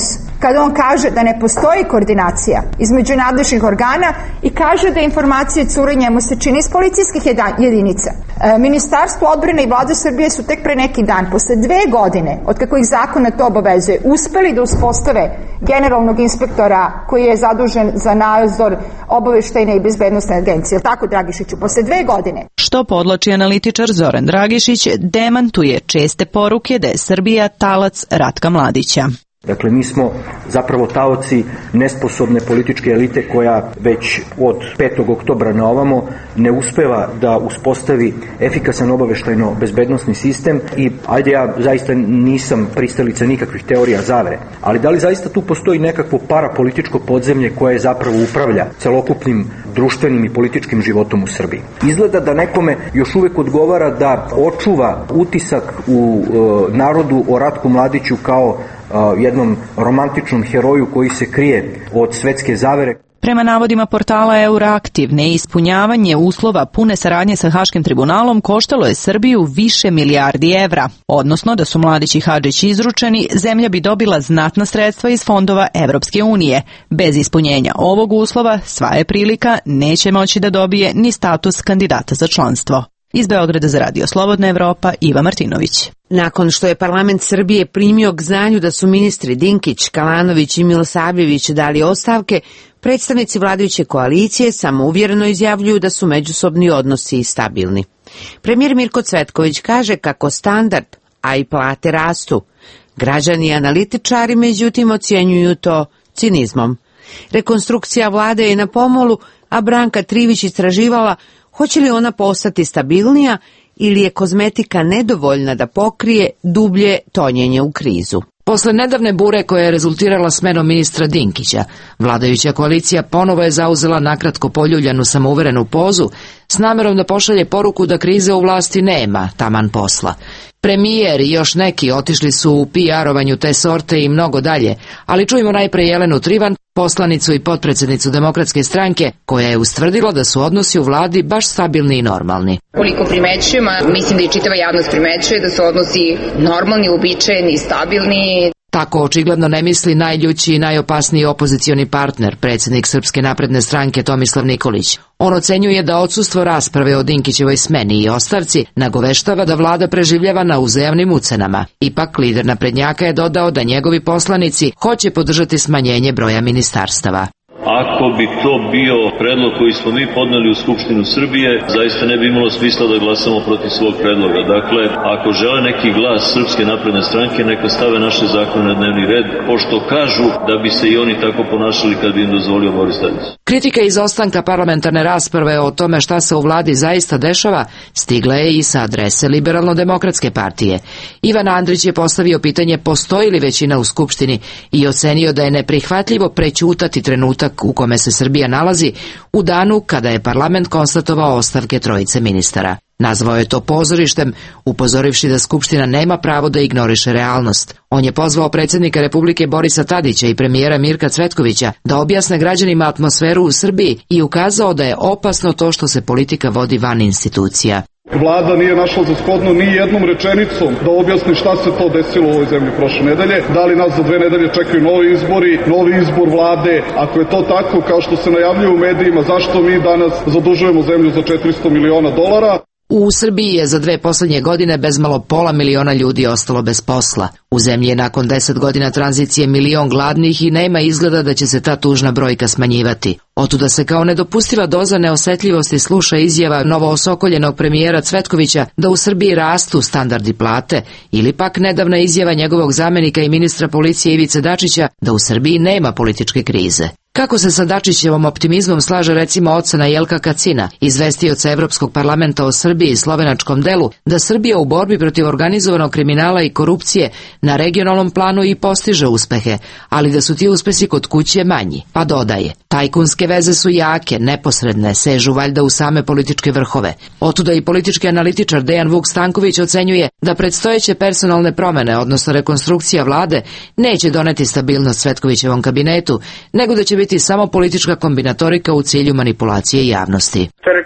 kada on kaže da ne postoji koordinacija između nadležnih organa i kaže da informacije cure njemu se čini iz policijskih jedinica. E, Ministarstvo odbrane i Vlada Srbije su tek pre neki dan, posle dve godine, od kako ih zakona to obavezuje, uspeli da uspostave generalnog inspektora koji je zadužen za nadzor obaveštajne i bezbednosne agencije. Tako, Dragišiću, posle dve godine. Što podlači analitičar Zoran Dragišić, demantuje česte poruke da je Srbija talac Ratka Mladića. Dakle, mi smo zapravo taoci nesposobne političke elite koja već od petog oktobra na ovamo ne uspeva da uspostavi efikasan obaveštajno bezbednosni sistem i ajde, ja zaista nisam pristalica nikakvih teorija zavere, ali da li zaista tu postoji nekakvo parapolitičko podzemlje koje zapravo upravlja celokupnim društvenim i političkim životom u Srbiji? Izgleda da nekome još uvek odgovara da očuva utisak u e, narodu o Ratku Mladiću kao jednom romantičnom heroju koji se krije od svetske zavere. Prema navodima portala Euroaktiv, neispunjavanje uslova pune saradnje sa Haškim tribunalom koštalo je Srbiju više milijardi evra, odnosno da su Mladić i Hadžić izručeni, zemlja bi dobila znatna sredstva iz fondova Evropske unije. Bez ispunjenja ovog uslova, sva je prilika, neće moći da dobije ni status kandidata za članstvo. Iz Beograda za Radio Slobodna Evropa, Iva Martinović. Nakon što je parlament Srbije primio k znanju da su ministri Dinkić, Kalanović i Milosavljević dali ostavke, predstavnici vladajuće koalicije samouvjereno izjavljuju da su međusobni odnosi stabilni. Premijer Mirko Cvetković kaže kako standard, a i plate rastu. Građani i analitičari međutim ocjenjuju to cinizmom. Rekonstrukcija vlade je na pomolu, a Branka Trivić istraživala hoće li ona postati stabilnija ili je kozmetika nedovoljna da pokrije dublje tonjenje u krizu. Posle nedavne bure koja je rezultirala smenom ministra Dinkića, vladajuća koalicija ponovo je zauzela nakratko poljuljanu samouverenu pozu s namerom da pošalje poruku da krize u vlasti nema, taman posla. Premijer i još neki otišli su u P R-ovanju te sorte i mnogo dalje, ali čujemo najpre Jelenu Trivan, poslanicu i potpredsjednicu Demokratske stranke, koja je ustvrdila da su odnosi u vladi baš stabilni i normalni. Koliko primećujem, a mislim da i čitava javnost primećuje da su odnosi normalni, uobičajeni, stabilni. Tako očigledno ne misli najljući i najopasniji opozicioni partner, predsjednik Srpske napredne stranke Tomislav Nikolić. On ocenjuje da odsustvo rasprave o Dinkićevoj smeni i ostavci nagoveštava da vlada preživljava na uzajamnim ucenama. Ipak, lider naprednjaka je dodao da njegovi poslanici hoće podržati smanjenje broja ministarstava. Ako bi to bio predlog koji smo mi podneli u Skupštinu Srbije, zaista ne bi imalo smisla da glasamo protiv svog predloga. Dakle, ako žele neki glas Srpske napredne stranke, neka stave naše zakone na dnevni red, pošto kažu da bi se i oni tako ponašali kad bi im dozvolio Boris Tadić. Kritika izostanka parlamentarne rasprave o tome šta se u vladi zaista dešava stigla je i sa adrese Liberalno-demokratske partije. Ivan Andrić je postavio pitanje postoji li većina u Skupštini i ocenio da je neprihvatljivo prećutati trenutak u kome se Srbija nalazi u danu kada je parlament konstatovao ostavke trojice ministara. Nazvao je to pozorištem, upozorivši da Skupština nema pravo da ignoriše realnost. On je pozvao predsjednika Republike Borisa Tadića i premijera Mirka Cvetkovića da objasne građanima atmosferu u Srbiji i ukazao da je opasno to što se politika vodi van institucija. Vlada nije našla za shodno ni jednom rečenicom da objasni šta se to desilo u ovoj zemlji prošle nedelje, da li nas za dve nedelje čekaju novi izbori, novi izbor vlade. Ako je to tako kao što se najavljuje u medijima, zašto mi danas zadužujemo zemlju za četiristo miliona dolara? U Srbiji je za dve posljednje godine bezmalo pola miliona ljudi ostalo bez posla. U zemlji je nakon deset godina tranzicije milion gladnih i nema izgleda da će se ta tužna brojka smanjivati. Otuda se kao nedopustiva doza neosetljivosti sluša izjava novoosokoljenog premijera Cvetkovića da u Srbiji rastu standardi plate ili pak nedavna izjava njegovog zamenika i ministra policije Ivice Dačića da u Srbiji nema političke krize. Kako se sa Dačićevom optimizmom slaže recimo ocena Jelka Kacina, izvestioca Evropskog parlamenta o Srbiji i slovenačkom delu, da Srbija u borbi protiv organizovanog kriminala i korupcije na regionalnom planu i postiže uspehe, ali da su ti uspesi kod kuće manji. Pa dodaje, tajkunske veze su jake, neposredne, sežu valjda u same političke vrhove. Otuda i politički analitičar Dejan Vuk Stanković ocenjuje da predstojeće personalne promene, odnosno rekonstrukcija vlade, neće doneti stabilnost Cvetkovićevom kabinetu, nego da će biti samo politička kombinatorika u cilju manipulacije javnosti. Ta rekonstrukcija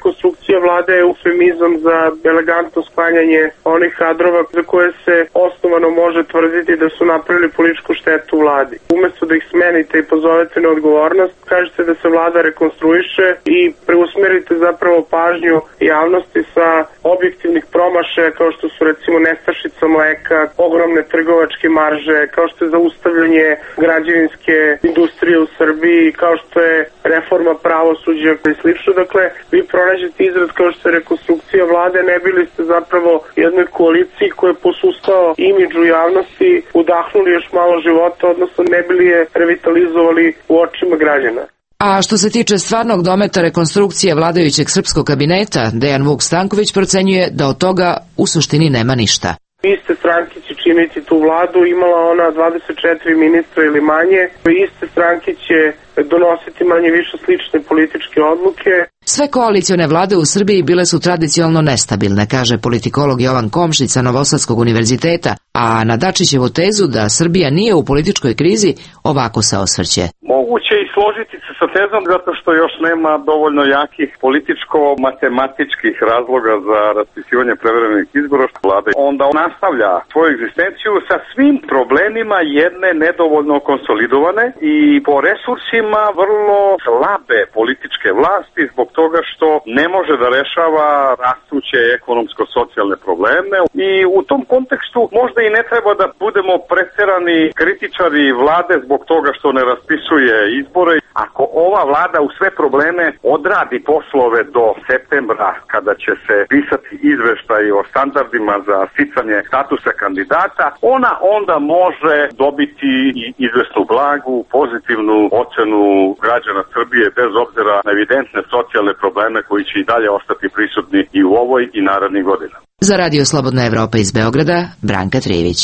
Rekonstrukcija vlade je eufemizam za elegantno sklanjanje onih kadrova za koje se osnovano može tvrditi da su napravili političku štetu vladi. Umesto da ih smenite i pozovete na odgovornost, kažete da se vlada rekonstruiše i preusmerite zapravo pažnju javnosti sa objektivnih promašaja kao što su recimo nestašica mleka, ogromne trgovačke marže, kao što je zaustavljanje građevinske industrije u Srbiji, kao što je reforma pravosuđa i slično. Dakle, vi pronađete izraz kao što je rekonstrukcija vlade, ne bili ste zapravo jednoj koaliciji koja je posustao imidžu javnosti, udahnuli još malo života, odnosno ne bili je revitalizovali u očima građana. A što se tiče stvarnog dometa rekonstrukcije vladajućeg srpskog kabineta, Dejan Vuk Stanković procenjuje da od toga u suštini nema ništa. Iste stranke će činiti tu vladu, imala ona dvadeset četiri ministra ili manje, iste stranke će donositi manje više slične političke odluke. Sve koalicione vlade u Srbiji bile su tradicionalno nestabilne, kaže politikolog Jovan Komšić sa Novosadskog univerziteta, a na Dačićevu tezu da Srbija nije u političkoj krizi ovako se osvrće. Moguće i složiti se sa tezom zato što još nema dovoljno jakih političko-matematičkih razloga za raspisivanje prevremenih izbora što vlade. Onda on nastavlja svoju egzistenciju sa svim problemima jedne nedovoljno konsolidovane i po resursima vrlo slabe političke vlasti zbog toga što ne može da rešava rastuće ekonomsko-socijalne probleme i u tom kontekstu možda i ne treba da budemo preterani kritičari vlade zbog toga što ne raspisuje izbore. Ako ova vlada u sve probleme odradi poslove do septembra kada će se pisati izveštaj o standardima za sticanje statusa kandidata, ona onda može dobiti i izvesnu blagu, pozitivnu ocenu građana Srbije bez obzira na evidentne socijalne probleme koji će i dalje ostati prisutni i u ovoj i narednih godina. Za Radio Slobodna Evropa iz Beograda, Branka Trivić.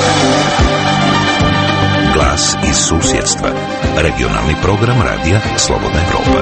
Glas iz susjedstva. Regionalni program radija Slobodna Evropa.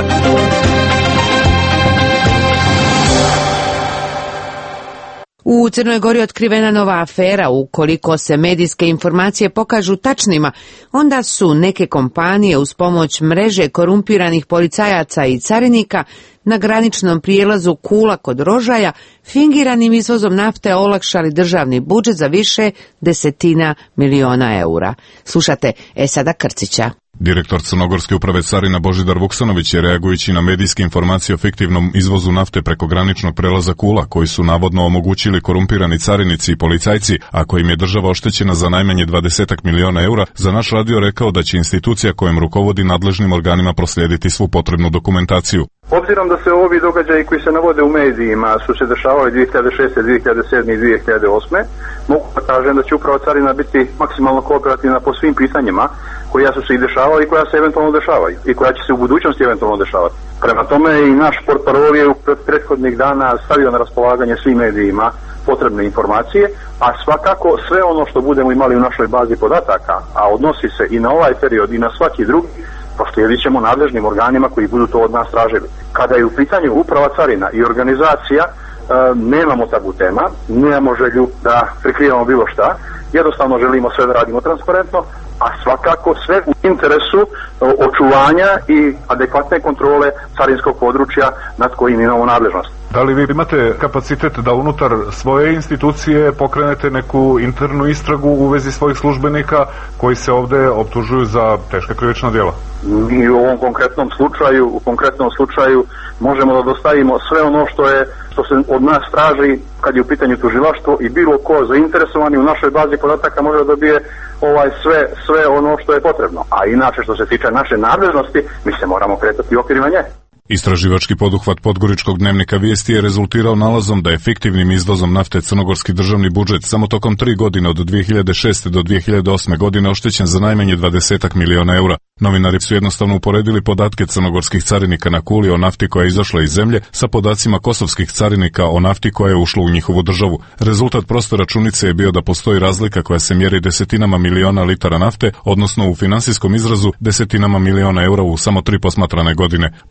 U Crnoj Gori otkrivena nova afera. Ukoliko se medijske informacije pokažu tačnima, onda su neke kompanije uz pomoć mreže korumpiranih policajaca i carinika na graničnom prijelazu Kula kod Rožaja fingiranim izvozom nafte olakšali državni budžet za više desetina miliona eura. Slušate Esada Krcića. Direktor Crnogorske uprave carina Božidar Vuksanović je, reagujući na medijske informacije o fiktivnom izvozu nafte preko graničnog prelaza Kula, koji su navodno omogućili korumpirani carinici i policajci, a kojim je država oštećena za najmanje dvadesetak miliona eura, za naš radio rekao da će institucija kojom rukovodi nadležnim organima proslijediti svu potrebnu dokumentaciju. Obzirom da se ovi događaji koji se navode u medijima su se dešavali dvije hiljade šeste, dvije hiljade sedme i dvije hiljade osme, mogu da kažem da će upravo carina biti maksimalno kooperativna po svim pitanjima koja su se i dešavali i koja se eventualno dešavaju i koja će se u budućnosti eventualno dešavati. Prema tome i naš portparol je u prethodnih dana stavio na raspolaganje svim medijima potrebne informacije, a svakako sve ono što budemo imali u našoj bazi podataka, a odnosi se i na ovaj period i na svaki drugi, proslijedit ćemo nadležnim organima koji budu to od nas tražili. Kada je u pitanju uprava carina i organizacija, e, nemamo tabu tema, nemamo želju da prikrivamo bilo šta, jednostavno želimo sve da radimo transparentno, a svakako sve u interesu očuvanja i adekvatne kontrole carinskog područja nad kojim imamo nadležnost. Da li vi imate kapacitet da unutar svoje institucije pokrenete neku internu istragu u vezi svojih službenika koji se ovde optužuju za teška krivična djela? Mi u ovom konkretnom slučaju, u konkretnom slučaju možemo da dostavimo sve ono što je što se od nas traži kad je u pitanju tužilaštvo i bilo ko zainteresovani u našoj bazi podataka može da dobije ovaj sve sve ono što je potrebno. A inače što se tiče naše nadležnosti, mi se moramo kretati u okvirima nje. Istraživački poduhvat Podgoričkog dnevnika Vijesti je rezultirao nalazom da je fiktivnim izvozom nafte crnogorski državni budžet samo tokom tri godine od dvije hiljade šeste do dvije hiljade osme godine oštećen za najmanje dvadesetak miliona eura. Novinari su jednostavno uporedili podatke crnogorskih carinika na Kuli o nafti koja je izašla iz zemlje sa podacima kosovskih carinika o nafti koja je ušla u njihovu državu. Rezultat proste računice je bio da postoji razlika koja se mjeri desetinama miliona litara nafte, odnosno u finansijskom izrazu desetinama miliona eura u samo tri posmatrane godine. Pljačka izvedena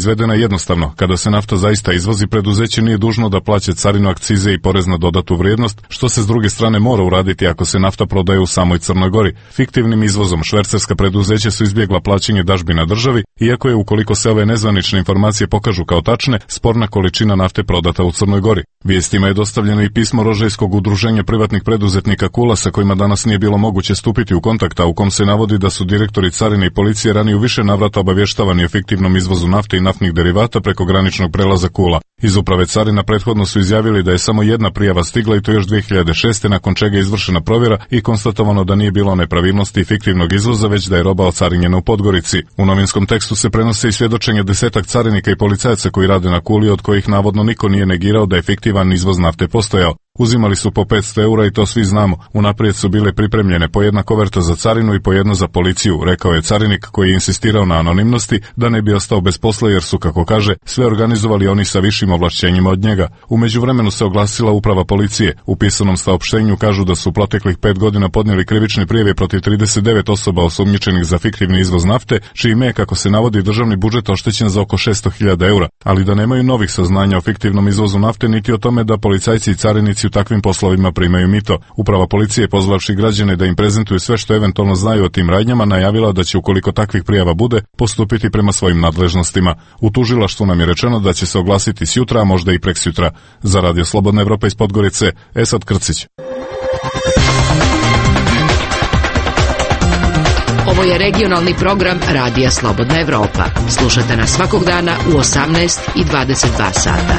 izvedena jednostavno. Kada se nafta zaista izvozi, preduzeće nije dužno da plaća carinu, akcize i porez na dodatu vrijednost, što se s druge strane mora uraditi ako se nafta prodaje u samoj Crnoj Gori. Fiktivnim izvozom švercerska preduzeća su izbjegla plaćanje dažbina državi, iako je, ukoliko se ove nezvanične informacije pokažu kao tačne, sporna količina nafte prodata u Crnoj Gori. Vijestima je dostavljeno i pismo Rožajskog udruženja privatnih preduzetnika Kula, sa kojima danas nije bilo moguće stupiti u kontakt, a u kom se navodi da su direktori carine i policije ranije u više navrata obavještavani o fiktivnom izvozu nafte i naftnih derivata preko graničnog prelaza Kula. Iz uprave carina prethodno su izjavili da je samo jedna prijava stigla, i to još dvije hiljade šeste. nakon čega je izvršena provjera i konstatovano da nije bilo nepravilnosti i fiktivnog izvoza, već da je roba ocarinjena u Podgorici. U novinskom tekstu se prenose i svjedočenja desetak carinika i policajaca koji rade na Kuli, od kojih navodno niko nije negirao da je fiktivan izvoz nafte postojao. Uzimali su po petsto eura i to svi znamo. Unaprijed su bile pripremljene po jedna koverta za carinu i po jedna za policiju, rekao je carinik koji je insistirao na anonimnosti da ne bi ostao bez posla, jer su, kako kaže, sve organizovali oni sa višim ovlašćenjima od njega. U međuvremenu se oglasila uprava policije. U pisanom saopštenju kažu da su proteklih pet godina podnijeli krivične prijave protiv trideset devet osoba osumnjičenih za fiktivni izvoz nafte, čime je, kako se navodi, državni budžet oštećen za oko šesto hiljada eura, ali da nemaju novih saznanja o fiktivnom izvozu nafte, niti o tome da policajci i carinici u takvim poslovima primaju mito. Uprava policije, pozvavši građane da im prezentuju sve što eventualno znaju o tim radnjama, najavila da će, ukoliko takvih prijava bude, postupiti prema svojim nadležnostima. U tužilaštvu nam je rečeno da će se oglasiti sjutra, a možda i preksjutra. Za Radio Slobodna Evropa iz Podgorice, Esad Krcić. Ovo je regionalni program Radija Slobodna Evropa. Slušate nas svakog dana u osamnaest i dvadeset dva sata.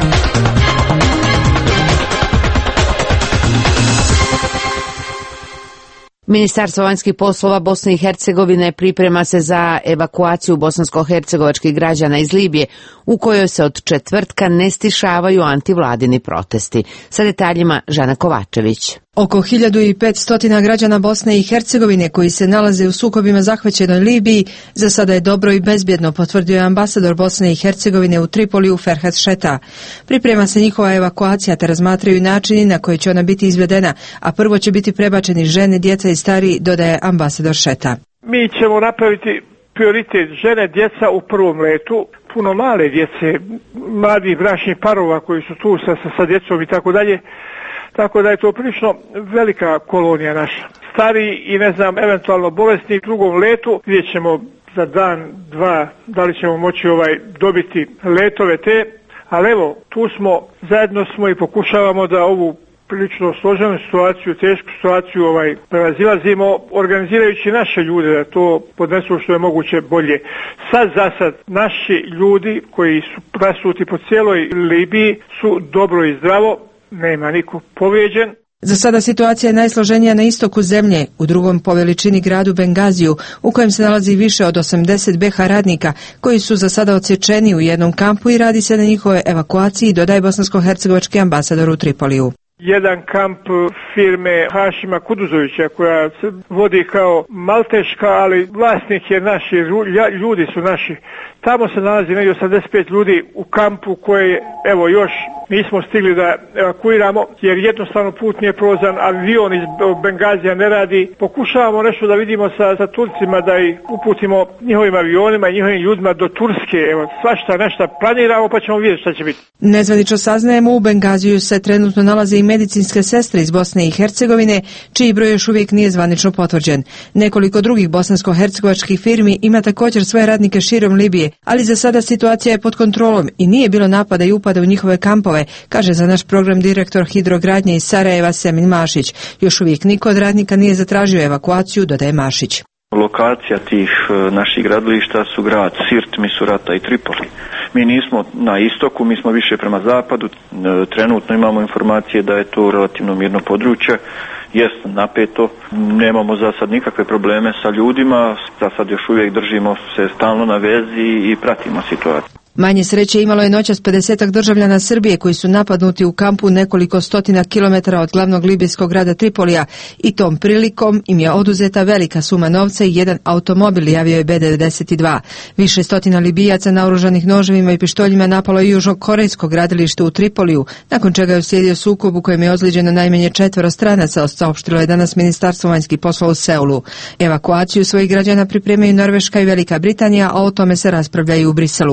Ministarstvo vanjskih poslova Bosne i Hercegovine priprema se za evakuaciju bosansko-hercegovačkih građana iz Libije, u kojoj se od četvrtka ne stišavaju antivladini protesti. Sa detaljima Žana Kovačević. Oko hiljadu petsto građana Bosne i Hercegovine koji se nalaze u sukobima zahvaćenoj Libiji za sada je dobro i bezbjedno, potvrdio je ambasador Bosne i Hercegovine u Tripoliju Ferhat Šeta. Priprema se njihova evakuacija te razmatraju načini na koji će ona biti izvedena, a prvo će biti prebačeni žene, djeca i stari, dodaje ambasador Šeta. Mi ćemo napraviti prioritet žene, djeca u prvom letu, puno male djece, mladih bračnih parova koji su tu sa, sa, sa djecom i tako dalje. Tako da je to prilično velika kolonija naša. Stari i ne znam, eventualno bolesni u drugom letu, vidjet ćemo za dan, dva, da li ćemo moći ovaj dobiti letove te, ali evo, tu smo, zajedno smo i pokušavamo da ovu prilično složenu situaciju, tešku situaciju ovaj, prevazilazimo, organizirajući naše ljude da to podnesu što je moguće bolje. Sad za sad naši ljudi koji su rasuti po cijeloj Libiji su dobro i zdravo, nema niko povrijeđen. Za sada situacija je najsloženija na istoku zemlje, u drugom po veličini gradu Bengaziju, u kojem se nalazi više od osamdeset be ha radnika, koji su za sada odsječeni u jednom kampu i radi se na njihove evakuaciji, dodaje bosansko-hercegovački ambasador u Tripoliju. Jedan kamp firme Hašima Kuduzovića koja se vodi kao malteška, ali vlasnik je naši, ljudi su naši. Tamo se nalazi negdje osamdeset pet ljudi u kampu koje, evo, još nismo stigli da evakuiramo, jer jednostavno put nije prolazan, avion iz Bengazija ne radi. Pokušavamo nešto da vidimo sa, sa Turcima, da ih uputimo njihovim avionima i njihovim ljudima do Turske. Evo, svašta nešto planiramo, pa ćemo vidjeti šta će biti. Nezvanično saznajemo, u Bengaziju se trenutno nalaze i medicinske sestre iz Bosne i Hercegovine, čiji broj još uvijek nije zvanično potvrđen. Nekoliko drugih bosansko-hercegovačkih firmi ima također svoje radnike širom Libije, ali za sada situacija je pod kontrolom i nije bilo napada i upada u njihove kampove, kaže za naš program direktor hidrogradnje iz Sarajeva Semin Mašić. Još uvijek niko od radnika nije zatražio evakuaciju, dodaje Mašić. Lokacija tih naših gradilišta su grad Sirt, Misurata i Tripoli. Mi nismo na istoku, mi smo više prema zapadu. Trenutno imamo informacije da je to relativno mirno područje. Jest napeto, nemamo za sad nikakve probleme sa ljudima, za sad još uvijek držimo se stalno na vezi i pratimo situaciju. Manje sreće imalo je noćas pedesetak državljana Srbije koji su napadnuti u kampu nekoliko stotina kilometara od glavnog libijskog grada Tripolija i tom prilikom im je oduzeta velika suma novca i jedan automobil, javio je be devedeset dva. Više stotina Libijaca naoružanih noževima i pištoljima napalo je južno-korejsko gradilište u Tripoliju, nakon čega je uslijedio sukob u kojem je ozlijeđeno najmanje četvero stranaca, saopštilo je danas Ministarstvo vanjskih poslova u Seulu. Evakuaciju svojih građana pripremaju Norveška i Velika Britanija, a o tome se raspravljaju u Briselu.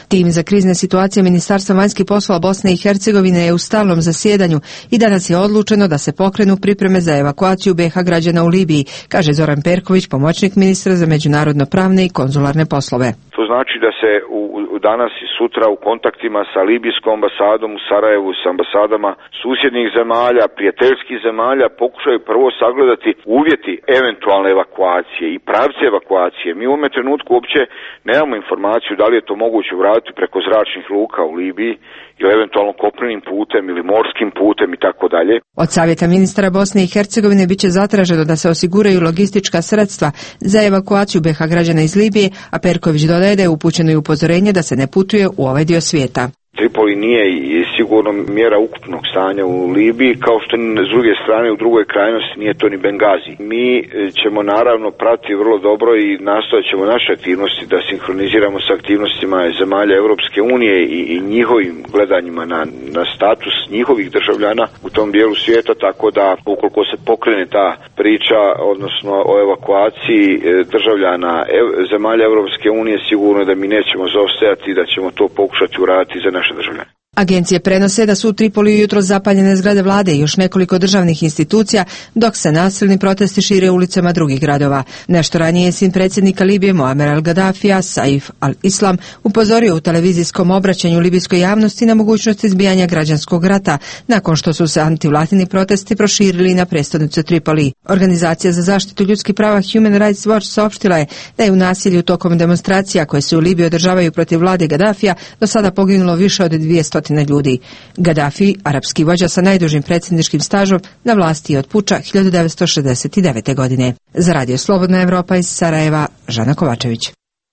Tim za krizne situacije Ministarstva vanjskih poslova Bosne i Hercegovine je u stalnom zasjedanju i danas je odlučeno da se pokrenu pripreme za evakuaciju be ha građana u Libiji, kaže Zoran Perković, pomoćnik ministra za međunarodno pravne i konzularne poslove. To znači da se u, u danas i sutra u kontaktima sa libijskom ambasadom u Sarajevu, s ambasadama susjednih zemalja, prijateljskih zemalja pokušaju prvo sagledati uvjeti eventualne evakuacije i pravce evakuacije. Mi u ovom trenutku uopće nemamo informaciju da li je to moguće uraditi preko zračnih luka u Libiji ili eventualno kopnenim putem ili morskim putem i tako dalje. Od savjeta ministra Bosne i Hercegovine biće zatraženo da se osiguraju logistička sredstva za evakuaciju be ha građana iz Libije, a Perković dodaje da je upućeno i upozorenje da se ne putuje u ovaj dio svijeta. Tripoli nije i sigurno mjera ukupnog stanja u Libiji, kao što s druge strane u drugoj krajnosti nije to ni Bengazi. Mi ćemo naravno pratiti vrlo dobro i nastojat ćemo naše aktivnosti da sinkroniziramo s aktivnostima zemalja Europske unije i, i njihovim gledanjima na, na status njihovih državljana u tom dijelu svijeta, tako da ukoliko se pokrene ta priča, odnosno o evakuaciji državljana zemalja Europske unije, sigurno da mi nećemo zaostajati i da ćemo to pokušati uraditi za naše državljane. Agencije prenose da su u Tripoliju jutro zapaljene zgrade vlade i još nekoliko državnih institucija, dok se nasilni protesti šire ulicama drugih gradova. Nešto ranije je sin predsjednika Libije Muammar al-Gaddafija, Saif al-Islam, upozorio u televizijskom obraćanju libijskoj javnosti na mogućnost izbijanja građanskog rata, nakon što su se antivladini protesti proširili na prestonicu Tripoli. Organizacija za zaštitu ljudskih prava Human Rights Watch saopštila je da je u nasilju tokom demonstracija koje se u Libiji održavaju protiv vlade Gaddafija do sada poginulo više od dvjesto ljudi. Gaddafi, arapski vođa sa najdužim predsjedničkim stažom, na vlasti je od puča hiljadu devetsto šezdeset devete. godine. Za Radio Slobodna Evropa iz Sarajeva, Žana Kovačević.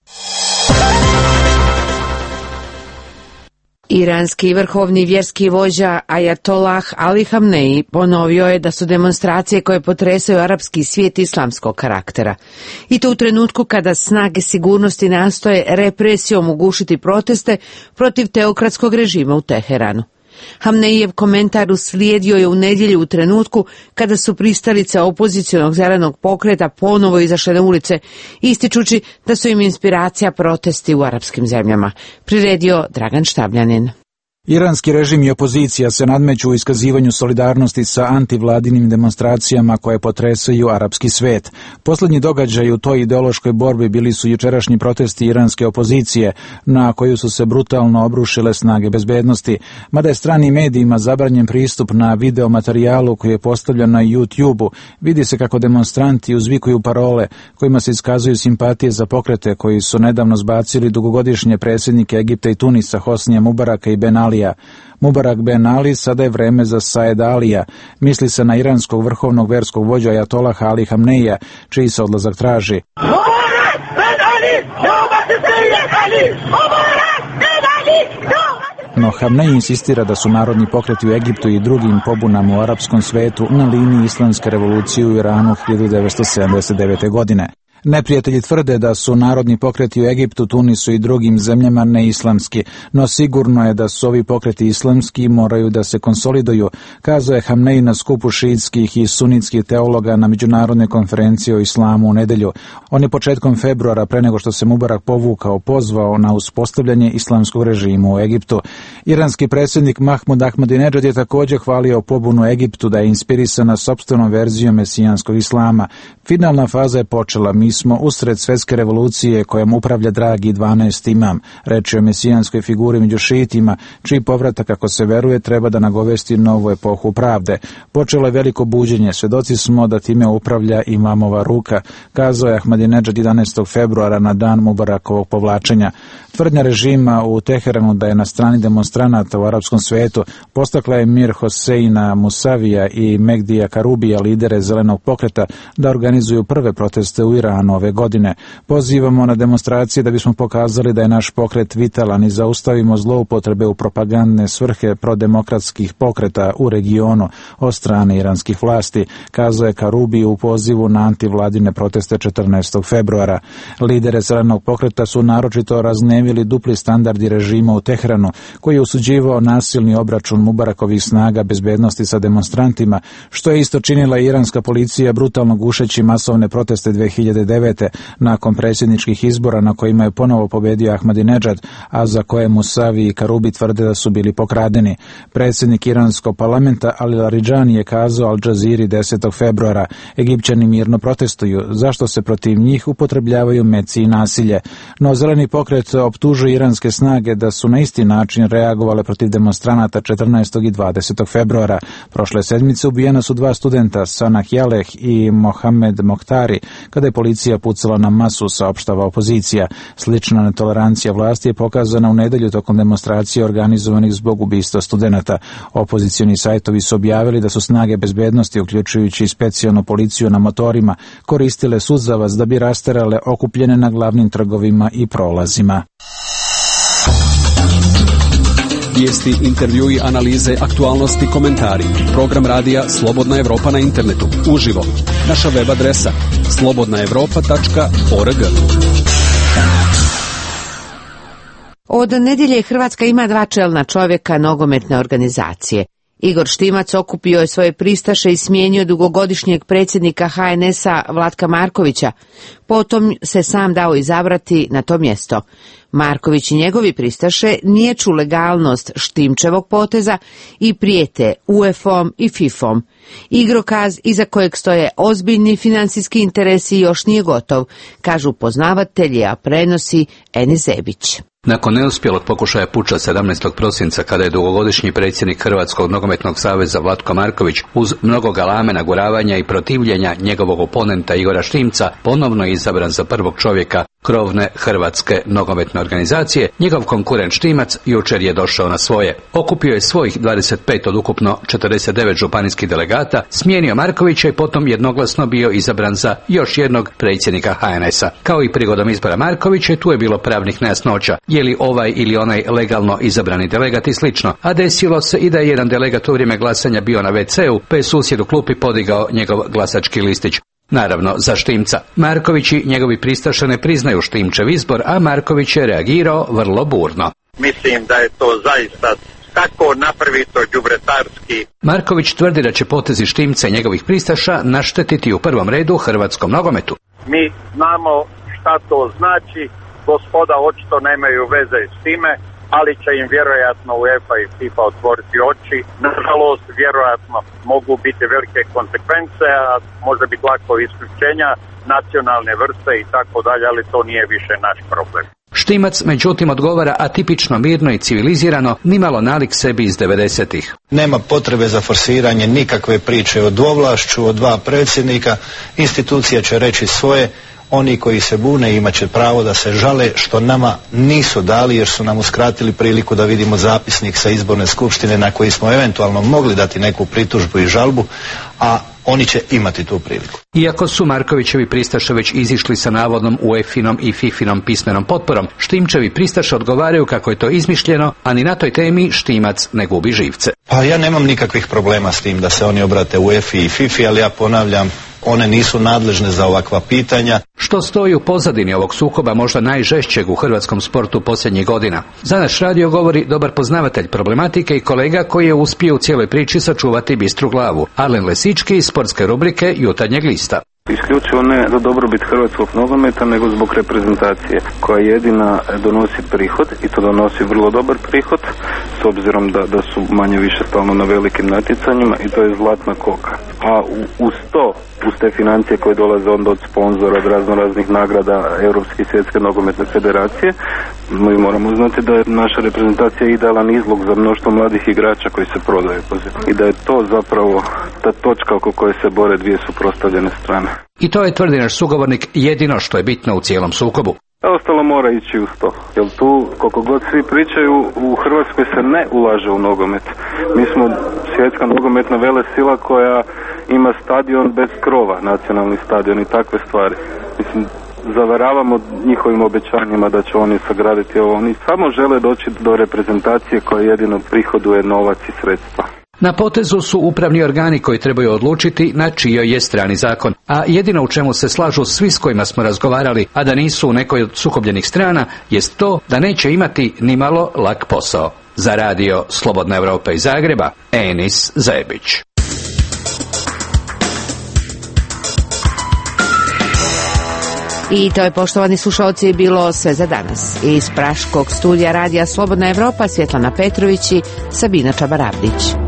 Iranski vrhovni vjerski vođa Ajatolah Ali Hamneji ponovio je da su demonstracije koje potresaju arapski svijet islamskog karaktera. I to u trenutku kada snage sigurnosti nastoje represijom ugušiti proteste protiv teokratskog režima u Teheranu. Hamnejijev komentar uslijedio je u nedjelju u trenutku kada su pristalice opozicionog zelenog pokreta ponovo izašle na ulice, ističući da su im inspiracija protesti u arapskim zemljama. Priredio Dragan Štabljanin. Iranski režim i opozicija se nadmeću u iskazivanju solidarnosti sa antivladinim demonstracijama koje potresaju arapski svet. Posljednji događaj u toj ideološkoj borbi bili su jučerašnji protesti iranske opozicije, na koju su se brutalno obrušile snage bezbednosti. Mada je stranim medijima zabranjen pristup na video materijalu koji je postavljen na YouTube-u, vidi se kako demonstranti uzvikuju parole kojima se iskazuju simpatije za pokrete koji su nedavno zbacili dugogodišnje predsjednike Egipta i Tunisa, Hosnija Mubaraka i Ben Ali. Mubarak Ben Ali sada je vreme za Saed Alija. Misli se na iranskog vrhovnog verskog vođa Ajatolaha Ali Hamneija, čiji se odlazak traži. No Hamnej insistira da su narodni pokreti u Egiptu i drugim pobunama u arapskom svetu na liniji islamske revolucije u Iranu hiljadu devetsto sedamdeset devete. godine. Neprijatelji tvrde da su narodni pokreti u Egiptu, Tunisu i drugim zemljama neislamski, no sigurno je da su ovi pokreti islamski i moraju da se konsoliduju, kazao je Hamnej na skupu šiitskih i sunitskih teologa na međunarodnoj konferenciji o islamu u nedjelju. On je početkom februara, pre nego što se Mubarak povukao, pozvao na uspostavljanje islamskog režima u Egiptu. Iranski predsjednik Mahmud Ahmadinejad je također hvalio pobunu Egiptu da je inspirisana sopstvenom verzijom mesijanskog islama. Finalna faza je počela, mi smo usred svjetske revolucije kojom upravlja dragi dvanaesti imam, reče o mesijanskoj figuri među šiitima, čiji povratak, kako se veruje, treba da nagovesti novu epohu pravde. Počelo je veliko buđenje, svedoci smo da time upravlja imamova ruka, kazao je Ahmadinejad jedanaestog februara na dan Mubarakovog povlačenja. Tvrdnja režima u Teheranu da je na strani demonstranata u arapskom svetu postakla je Mir Hoseina Musavija i Megdija Karubija, lidere zelenog pokreta, da organizuju prve proteste u Iranu ove godine. Pozivamo na demonstracije da bismo pokazali da je naš pokret vitalan i zaustavimo zloupotrebe u propagandne svrhe prodemokratskih pokreta u regionu od strane iranskih vlasti, kazao je Karubi u pozivu na antivladine proteste četrnaestog februara. Lidere zelenog pokreta su naročito raznevili dupli standardi režima u Teheranu, koji je osuđivao nasilni obračun Mubarakovih snaga bezbednosti sa demonstrantima, što je isto činila iranska policija brutalno gušeći masovne proteste dve hiljade hiljade devete. nakon predsjedničkih izbora na kojima je ponovo pobedio Ahmadinejad, a za koje Musavi i Karubi tvrde da su bili pokradeni. Predsjednik iranskog parlamenta Ali Larijani je kazao Al Jazeera desetog februara: Egipćani mirno protestuju, zašto se protiv njih upotrebljavaju meci i nasilje. No zeleni pokret optužuje iranske snage da su na isti način reagovale protiv demonstranata četrnaestog i dvadesetog februara. Prošle sedmice ubijena su dva studenta, Sanah Jaleh i Mohamed Mohtari, kada je policija pucala na masu, saopštava opozicija. Slična netolerancija vlasti je pokazana u nedelju tokom demonstracije organizovanih zbog ubistva studenata. Opozicioni sajtovi su objavili da su snage bezbednosti, uključujući specijalnu policiju na motorima, koristile suzavac da bi rasterale okupljene na glavnim trgovima i prolazima. Vijesti, intervjui, analize, aktualnosti, komentari. Program radija Slobodna Evropa na internetu. Uživo. Naša web adresa slobodna evropa tačka org. Od nedjelje Hrvatska ima dva čelna čovjeka nogometne organizacije. Igor Štimac okupio je svoje pristaše i smijenio dugogodišnjeg predsjednika ha en es-a Vlatka Markovića. Potom se sam dao izabrati na to mjesto. Marković i njegovi pristaše niječu legalnost Štimčevog poteza i prijete u ef om i fifom. Igrokaz iza kojeg stoje ozbiljni financijski interesi još nije gotov, kažu poznavatelji, a prenosi Enis Zebić. Nakon neuspjelog pokušaja puča sedamnaestog prosinca, kada je dugogodišnji predsjednik Hrvatskog nogometnog saveza Vlatko Marković uz mnogo galame, naguravanja i protivljenja njegovog oponenta Igora Štimca ponovno izabran za prvog čovjeka krovne Hrvatske nogometne organizacije, njegov konkurent Štimac jučer je došao na svoje. Okupio je svojih dvadeset pet od ukupno četrdeset devet županijskih delegata, smijenio Markovića i potom jednoglasno bio izabran za još jednog predsjednika ha en es-a. Kao i prigodom izbora Markovića, tu je bilo pravnih nejasnoća. Je li ovaj ili onaj legalno izabrani delegat i slično, a desilo se i da je jedan delegat u vrijeme glasanja bio na ve ce u, pa je susjed u klupi podigao njegov glasački listić. Naravno, za Štimca. Marković i njegovi pristaše ne priznaju Štimčev izbor, a Marković je reagirao vrlo burno. Mislim da je to zaista tako napravito đubretarski. Marković tvrdi da će potezi Štimca i njegovih pristaša naštetiti u prvom redu hrvatskom nogometu. Mi znamo šta to znači. Gospoda očito nemaju veze s time, ali će im vjerojatno UEFA i FIFA otvoriti oči. Nažalost, vjerojatno mogu biti velike konsekvence, a može biti lako isključenja nacionalne vrste i tako dalje, ali to nije više naš problem. Štimac, međutim, odgovara atipično, mirno i civilizirano, nimalo nalik sebi iz devedesetih. Nema potrebe za forsiranje nikakve priče o dvovlašću, o dva predsjednika. Institucija će reći svoje. Oni koji se bune imat će pravo da se žale što nama nisu dali, jer su nam uskratili priliku da vidimo zapisnik sa izborne skupštine na koji smo eventualno mogli dati neku pritužbu i žalbu, a oni će imati tu priliku. Iako su Markovićevi pristaše već izišli sa navodnom UEFA-inom i fifinom pismenom potporom, Štimčevi pristaše odgovaraju kako je to izmišljeno, a ni na toj temi Štimac ne gubi živce. Pa ja nemam nikakvih problema s tim da se oni obrate UEFA i fifi, ali ja ponavljam, one nisu nadležne za ovakva pitanja. Što stoji u pozadini ovog sukoba, možda najžešćeg u hrvatskom sportu posljednjih godina? Za naš radio govori dobar poznavatelj problematike i kolega koji je uspio u cijeloj priči sačuvati bistru glavu. Arlen Lesički iz sportske rubrike Jutarnjeg lista. Isključivo ne za dobrobit hrvatskog nogometa, nego zbog reprezentacije koja jedina donosi prihod, i to donosi vrlo dobar prihod, s obzirom da, da su manje više stalno na velikim natjecanjima, i to je zlatna koka. A u, uz to, uz te financije koje dolaze onda od sponzora, od razno raznih nagrada Europske i Svjetske nogometne federacije, mi moramo znati da je naša reprezentacija idealan izlog za mnoštvo mladih igrača koji se prodaju. I da je to zapravo ta točka oko koje se bore dvije suprotstavljene strane. I to je, tvrdi naš sugovornik, jedino što je bitno u cijelom sukobu. A ostalo mora ići uz to. Jer tu, koliko god svi pričaju, u Hrvatskoj se ne ulaže u nogomet. Mi smo svjetska nogometna velesila koja ima stadion bez krova, nacionalni stadion i takve stvari. Mislim, zavaravamo njihovim obećanjima da će oni sagraditi ovo. Oni samo žele doći do reprezentacije koja jedino prihoduje novac i sredstva. Na potezu su upravni organi koji trebaju odlučiti na čijoj je strani zakon, a jedino u čemu se slažu svi s kojima smo razgovarali, a da nisu u nekoj od sukobljenih strana, jest to da neće imati nimalo lak posao. Za radio Slobodna Evropa iz Zagreba, Enis Zebić. I to je, poštovani slušalci, bilo sve za danas. Iz praškog studija radija Slobodna Evropa Svjetlana Petrović i Sabina Čabarabdić.